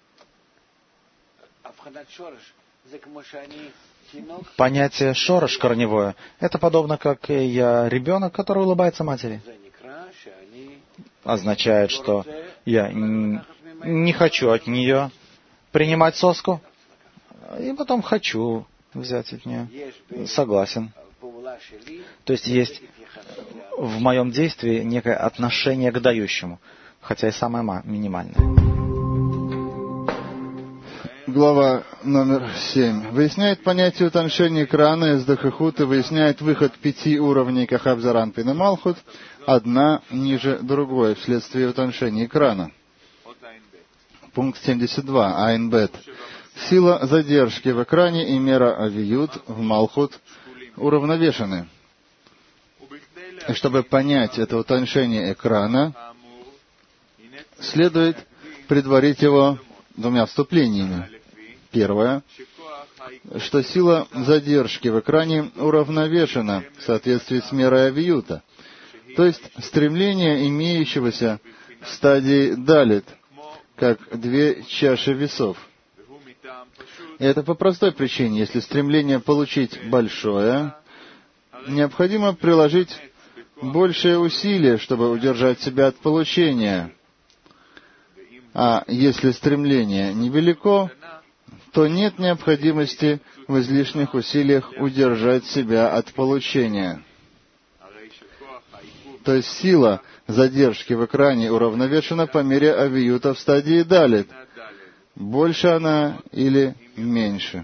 Понятие шорош корневое, это подобно как я ребенок, который улыбается матери. Означает, что я не хочу от нее принимать соску, и потом хочу взять от нее. Согласен. То есть в моем действии некое отношение к дающему, хотя и самое минимальное. Глава номер 7. Выясняет понятие утоншения экрана из Дахахут и выясняет выход 5 уровней Кахабзаранпин и Малхут, одна ниже другой, вследствие утоншения экрана. Пункт 72. Айнбет. Сила задержки в экране и мера авиют в Малхут уравновешены. И чтобы понять это утоншение экрана, следует предварить его двумя вступлениями. Первое, что сила задержки в экране уравновешена в соответствии с мерой авиюта, то есть стремление имеющегося в стадии далит, как две чаши весов. И это по простой причине. Если стремление получить большое, необходимо приложить большее усилие, чтобы удержать себя от получения. А если стремление невелико, то нет необходимости в излишних усилиях удержать себя от получения. То есть сила задержки в экране уравновешена по мере авиюта в стадии далит. Больше она или меньше?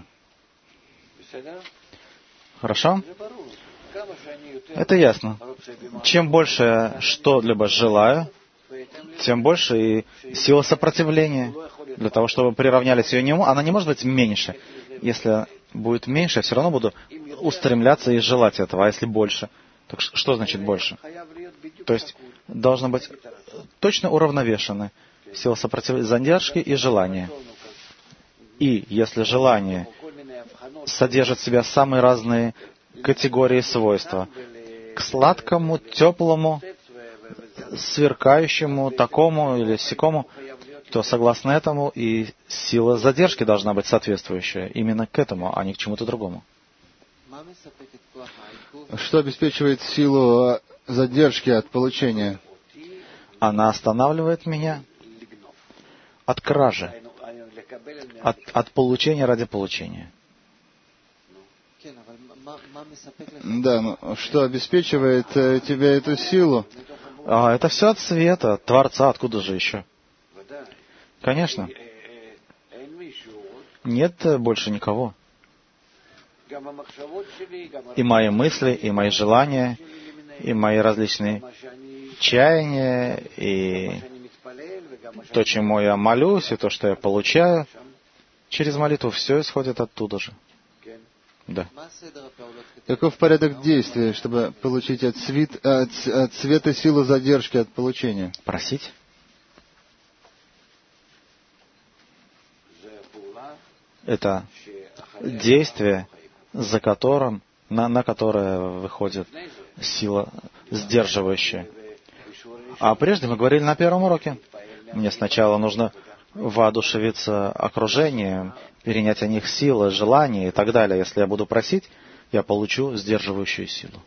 Хорошо? Это ясно. Чем больше я что-либо желаю, тем больше и сила сопротивления. Для того, чтобы приравнялись ее нему, она не может быть меньше. Если будет меньше, я все равно буду устремляться и желать этого. А если больше? Так что значит больше? То есть должно быть точно уравновешены сила сопротивления, задержки и желания. И если желание содержит в себе самые разные категории свойства, к сладкому, теплому, сверкающему, такому или сякому, то согласно этому и сила задержки должна быть соответствующая именно к этому, а не к чему-то другому. Что обеспечивает силу задержки от получения? Она останавливает меня от кражи, от получения ради получения. Да, но что обеспечивает тебя эту силу? Это все от света, от Творца, откуда же еще? Конечно. Нет больше никого. И мои мысли, и мои желания, и мои различные чаяния, и то, чему я молюсь, и то, что я получаю через молитву, все исходит оттуда же. Да. Каков порядок действия, чтобы получить от света силу задержки от получения? Просить. Это действие, за которым, на которое выходит сила сдерживающая. А прежде мы говорили на первом уроке. Мне сначала нужно воодушевиться окружением, перенять о них силы, желания и так далее. Если я буду просить, я получу сдерживающую силу.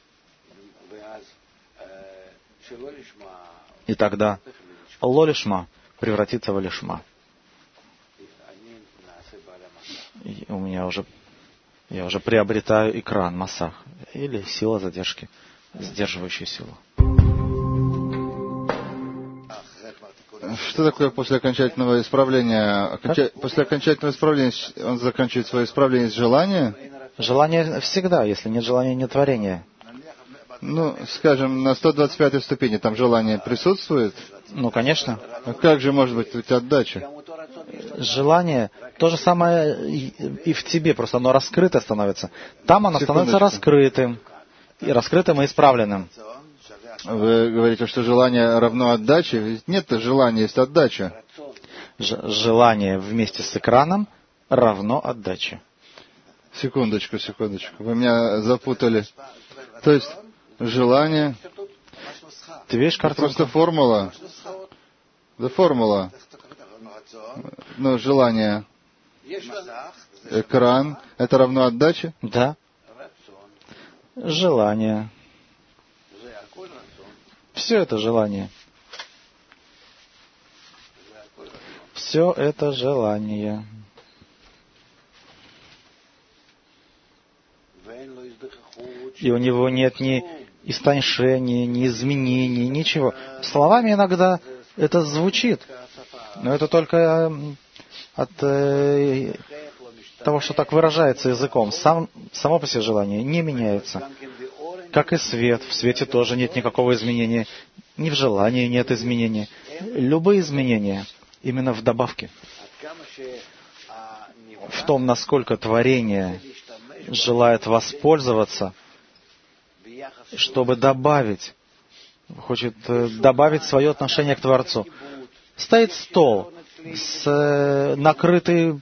И тогда лолишма превратится в лишма. Я уже приобретаю экран, массах, или сила задержки, сдерживающую силу. Что такое после окончательного исправления? После окончательного исправления он заканчивает свое исправление с желания? Желание всегда. Если нет желания, нет творения. Ну, скажем, на 125-й ступени там желание присутствует? Ну, конечно. А как же может быть ведь отдача? Желание то же самое и в тебе, просто оно раскрыто становится. Там оно становится раскрытым. И раскрытым и исправленным. Вы говорите, что желание равно отдаче? Ведь нет желания, есть отдача. Желание вместе с экраном равно отдаче. Секундочку. Вы меня запутали. То есть желание... Ты видишь картинку? Просто формула. Да, формула. Ну, желание. Экран. Это равно отдаче? Да. Желание. Все это желание. Все это желание. И у него нет ни истончения, ни изменений, ничего. Словами иногда это звучит, но это только от того, что так выражается языком. Само по себе желание не меняется. Как и свет. В свете тоже нет никакого изменения. Ни в желании нет изменения. Любые изменения именно в добавке. В том, насколько творение желает воспользоваться, чтобы добавить, хочет добавить свое отношение к Творцу. Стоит стол с накрытой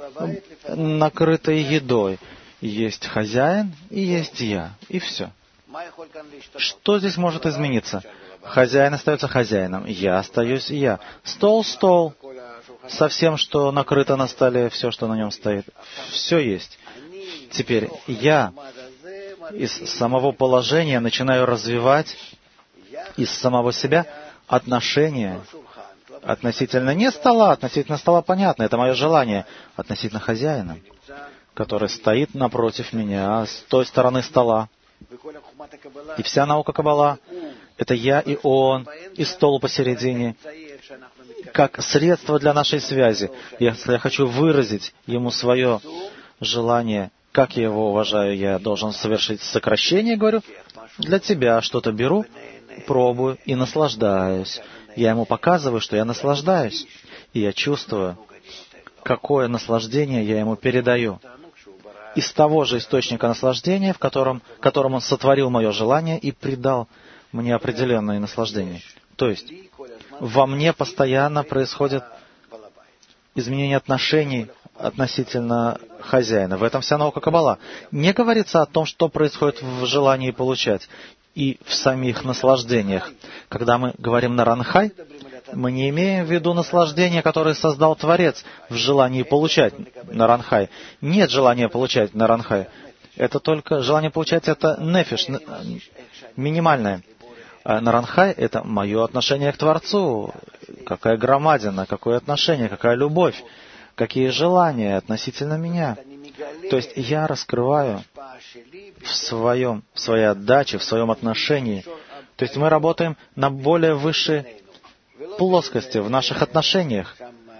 едой. Есть хозяин и есть я. И все. Что здесь может измениться? Хозяин остается хозяином, я остаюсь я. Стол. Со всем, что накрыто на столе, все, что на нем стоит. Все есть. Теперь я из самого положения начинаю развивать из самого себя отношения относительно не стола, относительно стола понятно, это мое желание, относительно хозяина, который стоит напротив меня с той стороны стола. И вся наука Каббала — это я и он, и стол посередине, как средство для нашей связи. Если я хочу выразить ему свое желание, как я его уважаю, я должен совершить сокращение, говорю, для тебя что-то беру, пробую и наслаждаюсь. Я ему показываю, что я наслаждаюсь. И я чувствую, какое наслаждение я ему передаю. Из того же источника наслаждения, которым он сотворил мое желание и придал мне определенное наслаждение. То есть, во мне постоянно происходит изменение отношений относительно хозяина. В этом вся наука Каббала. Не говорится о том, что происходит в желании получать и в самих наслаждениях. Когда мы говорим на Ранхай, мы не имеем в виду наслаждение, которое создал Творец в желании получать на Ранхай. Нет желания получать на Ранхай. Это только желание получать, это нефиш, минимальное. А на Ранхай — это мое отношение к Творцу. Какая громадина, какое отношение, какая любовь, какие желания относительно меня. То есть я раскрываю в своей отдаче, в своем отношении. То есть мы работаем на более высшей плоскости в наших отношениях,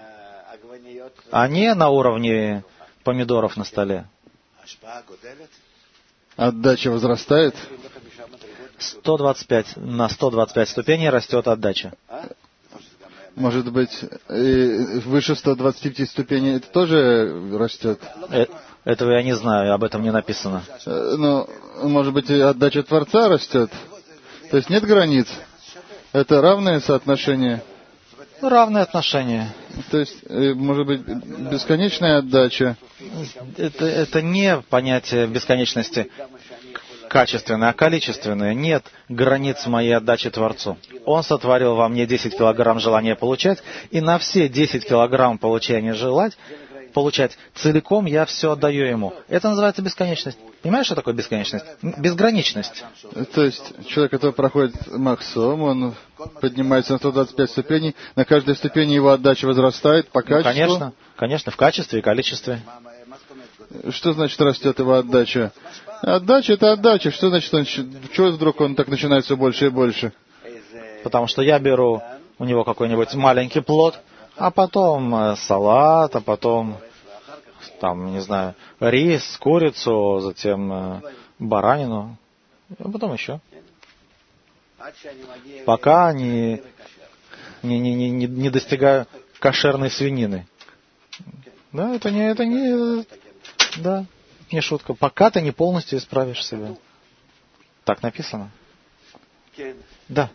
а не на уровне помидоров на столе. Отдача возрастает? на 125 ступеней растет отдача. Может быть, и выше 125 ступеней это тоже растет? Этого я не знаю, об этом не написано. Ну, может быть, и отдача Творца растет? То есть нет границ? Это равное соотношение? Равное отношение. То есть, может быть, бесконечная отдача? Это не понятие бесконечности качественное, а количественное. Нет границ моей отдачи Творцу. Он сотворил во мне 10 килограмм желания получать, и на все 10 килограмм получать целиком я все отдаю ему. Это называется бесконечность. Понимаешь, что такое бесконечность? Безграничность. То есть человек, который проходит Махсом, он поднимается на 125 ступеней, на каждой ступени его отдача возрастает по качеству? Конечно, в качестве и количестве. Что значит растет его отдача? Отдача — это отдача. Что значит, чего вдруг он так начинает все больше и больше? Потому что я беру у него какой-нибудь маленький плод, а потом салат, а потом, не знаю, рис, курицу, затем баранину, а потом еще. пока не достигаю кошерной свинины. Да, это не шутка. Пока ты не полностью исправишь себя. Так написано? Да.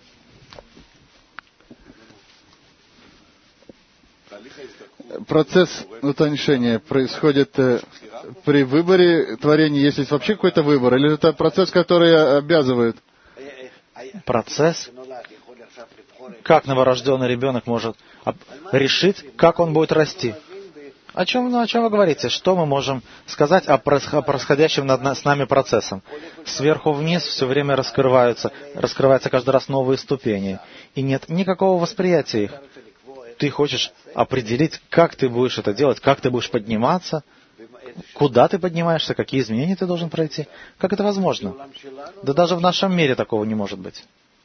Процесс утоньшения происходит при выборе творения, если есть вообще какой-то выбор, или это процесс, который обязывает? Процесс? Как новорожденный ребенок может решить, как он будет расти? О чем вы говорите? Что мы можем сказать о происходящем с нами процессом? Сверху вниз все время раскрываются каждый раз новые ступени. И нет никакого восприятия их. Ты хочешь определить, как ты будешь это делать, как ты будешь подниматься, куда ты поднимаешься, какие изменения ты должен пройти. Как это возможно? Да даже в нашем мире такого не может быть.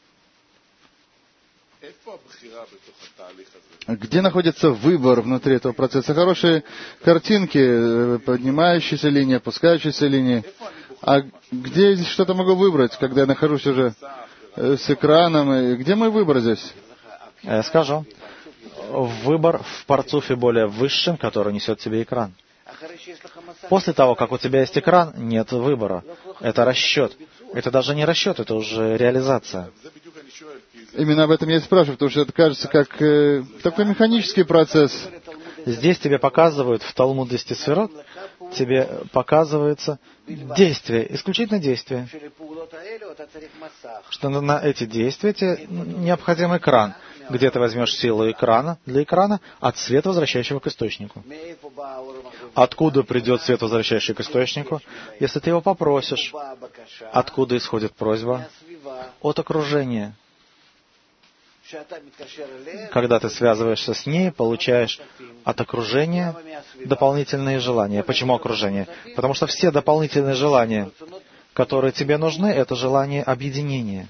Где находится выбор внутри этого процесса? Хорошие картинки, поднимающаяся линия, опускающаяся линия. А где я здесь что-то могу выбрать, когда я нахожусь уже с экраном? И где мой выбор здесь? Я скажу. Выбор в парцуфе более высшем, который несет тебе экран. После того, как у тебя есть экран, нет выбора. Это расчет. Это даже не расчет, это уже реализация. Именно об этом я и спрашиваю, потому что это кажется как такой механический процесс. Здесь тебе показывают, в Талмуд 10 сферот, тебе показывается действие, исключительно действие. Что на эти действия тебе необходим экран. Где ты возьмешь силу экрана, для экрана, от света, возвращающего к источнику. Откуда придет свет, возвращающий к источнику? Если ты его попросишь. Откуда исходит просьба? От окружения. Когда ты связываешься с ней, получаешь от окружения дополнительные желания. Почему окружение? Потому что все дополнительные желания, которые тебе нужны, это желание объединения.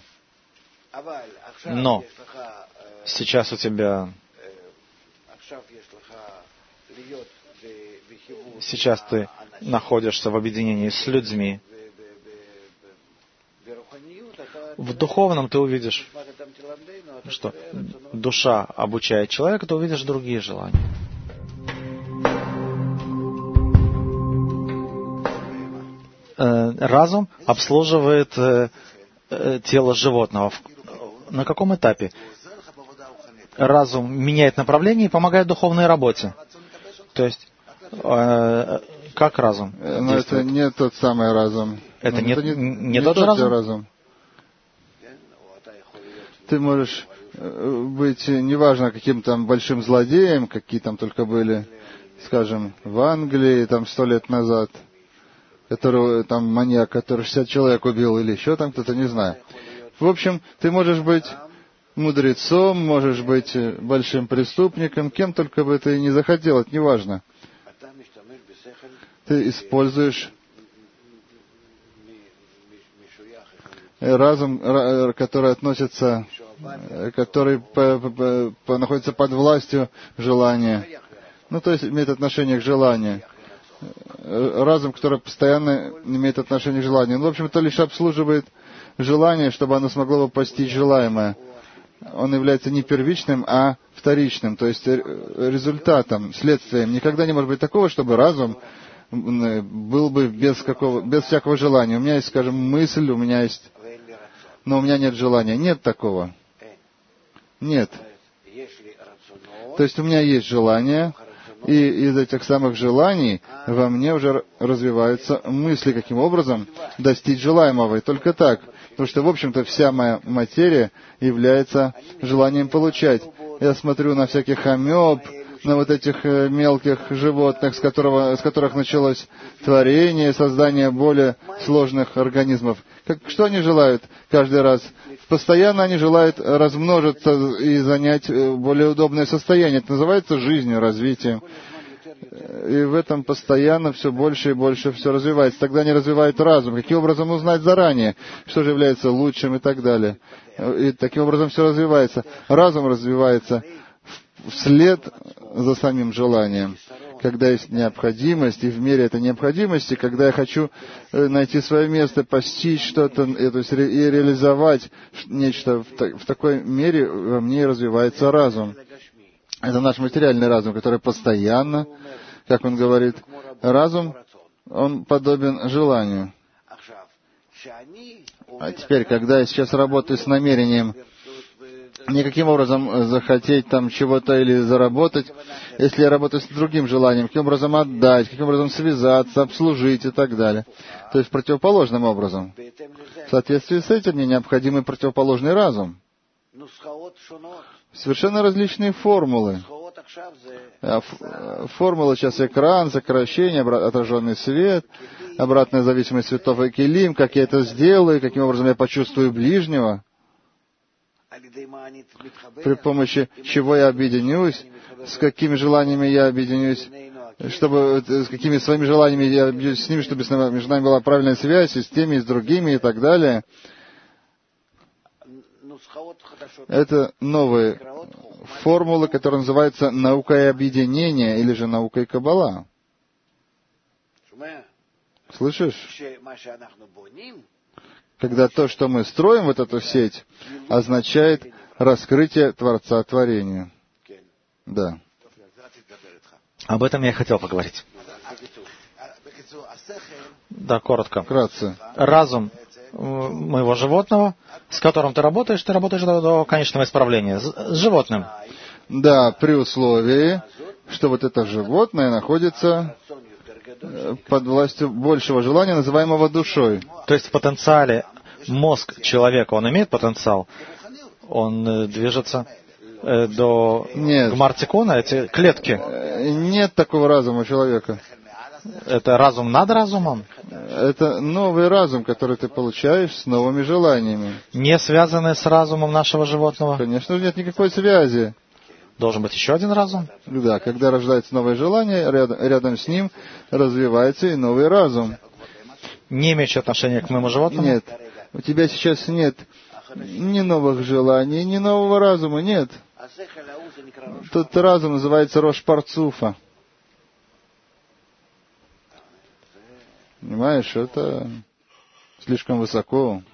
Но сейчас у тебя... Сейчас ты находишься в объединении с людьми. В духовном ты увидишь, что душа обучает человека, ты увидишь другие желания. Разум обслуживает тело животного. На каком этапе? Разум меняет направление и помогает духовной работе. То есть, как разум? Но это не тот самый разум. Это не тот же разум? Ты можешь быть, неважно, каким там большим злодеем, какие там только были, скажем, в Англии там 100 лет назад, которого там маньяк, который 60 человек убил, или еще там кто-то, не знаю. В общем, ты можешь быть мудрецом, можешь быть большим преступником, кем только бы ты не захотел, это неважно. Ты используешь разум, который относится, который находится под властью желания. Ну, то есть имеет отношение к желанию. Разум, который постоянно имеет отношение к желанию. Ну, в общем, это лишь обслуживает желание, чтобы оно смогло бы постичь желаемое. Он является не первичным, а вторичным, то есть результатом, следствием. Никогда не может быть такого, чтобы разум был бы без всякого желания. У меня есть, скажем, мысль, но у меня нет желания. Нет такого. Нет. То есть у меня есть желание, и из этих самых желаний во мне уже развиваются мысли, каким образом достичь желаемого. И только так. Потому что, в общем-то, вся моя материя является желанием получать. Я смотрю на всяких амеб, на вот этих мелких животных, с которых началось творение, создание более сложных организмов. Что они желают каждый раз? Постоянно они желают размножиться и занять более удобное состояние. Это называется жизнью, развитием. И в этом постоянно все больше и больше все развивается. Тогда они развивают разум. Каким образом узнать заранее, что же является лучшим и так далее. И таким образом все развивается. Разум развивается вслед за самим желанием. когда есть необходимость, и в мире этой необходимости, когда я хочу найти свое место, постичь что-то, то есть и реализовать нечто, в такой мере во мне развивается разум. Это наш материальный разум, который постоянно, как он говорит, разум, он подобен желанию. А теперь, когда я сейчас работаю с намерением никаким образом захотеть там чего-то или заработать, если я работаю с другим желанием, каким образом отдать, каким образом связаться, обслужить и так далее. То есть противоположным образом. В соответствии с этим мне необходимый противоположный разум. Совершенно различные формулы. Формула сейчас экран, сокращение, отраженный свет, обратная зависимость цветов и килим, как я это сделаю, каким образом я почувствую ближнего, при помощи чего я объединюсь, с какими желаниями я объединюсь, с какими своими желаниями я объединюсь с ними, чтобы между нами была правильная связь и с теми, и с другими, и так далее. Это новые формулы, которые называются наукой объединения или же наукой Каббала. Слышишь? Когда то, что мы строим вот эту сеть, означает раскрытие Творца творения. Да. Об этом я и хотел поговорить. Да, коротко. Вкратце. Разум моего животного, с которым ты работаешь до конечного исправления. С животным. Да, при условии, что вот это животное находится под властью большего желания, называемого душой. То есть в потенциале мозг человека, он имеет потенциал? Он движется до Гмар-Тикуна, эти клетки? Нет такого разума у человека. Это разум над разумом? Это новый разум, который ты получаешь с новыми желаниями. Не связанный с разумом нашего животного? Конечно же, нет никакой связи. Должен быть еще один разум? Да, когда рождается новое желание, рядом с ним развивается и новый разум. Не имеющий отношения к моему животному? Нет. У тебя сейчас нет ни новых желаний, ни нового разума, нет. Тот разум называется Рош Парцуфа. Понимаешь, это слишком высоко.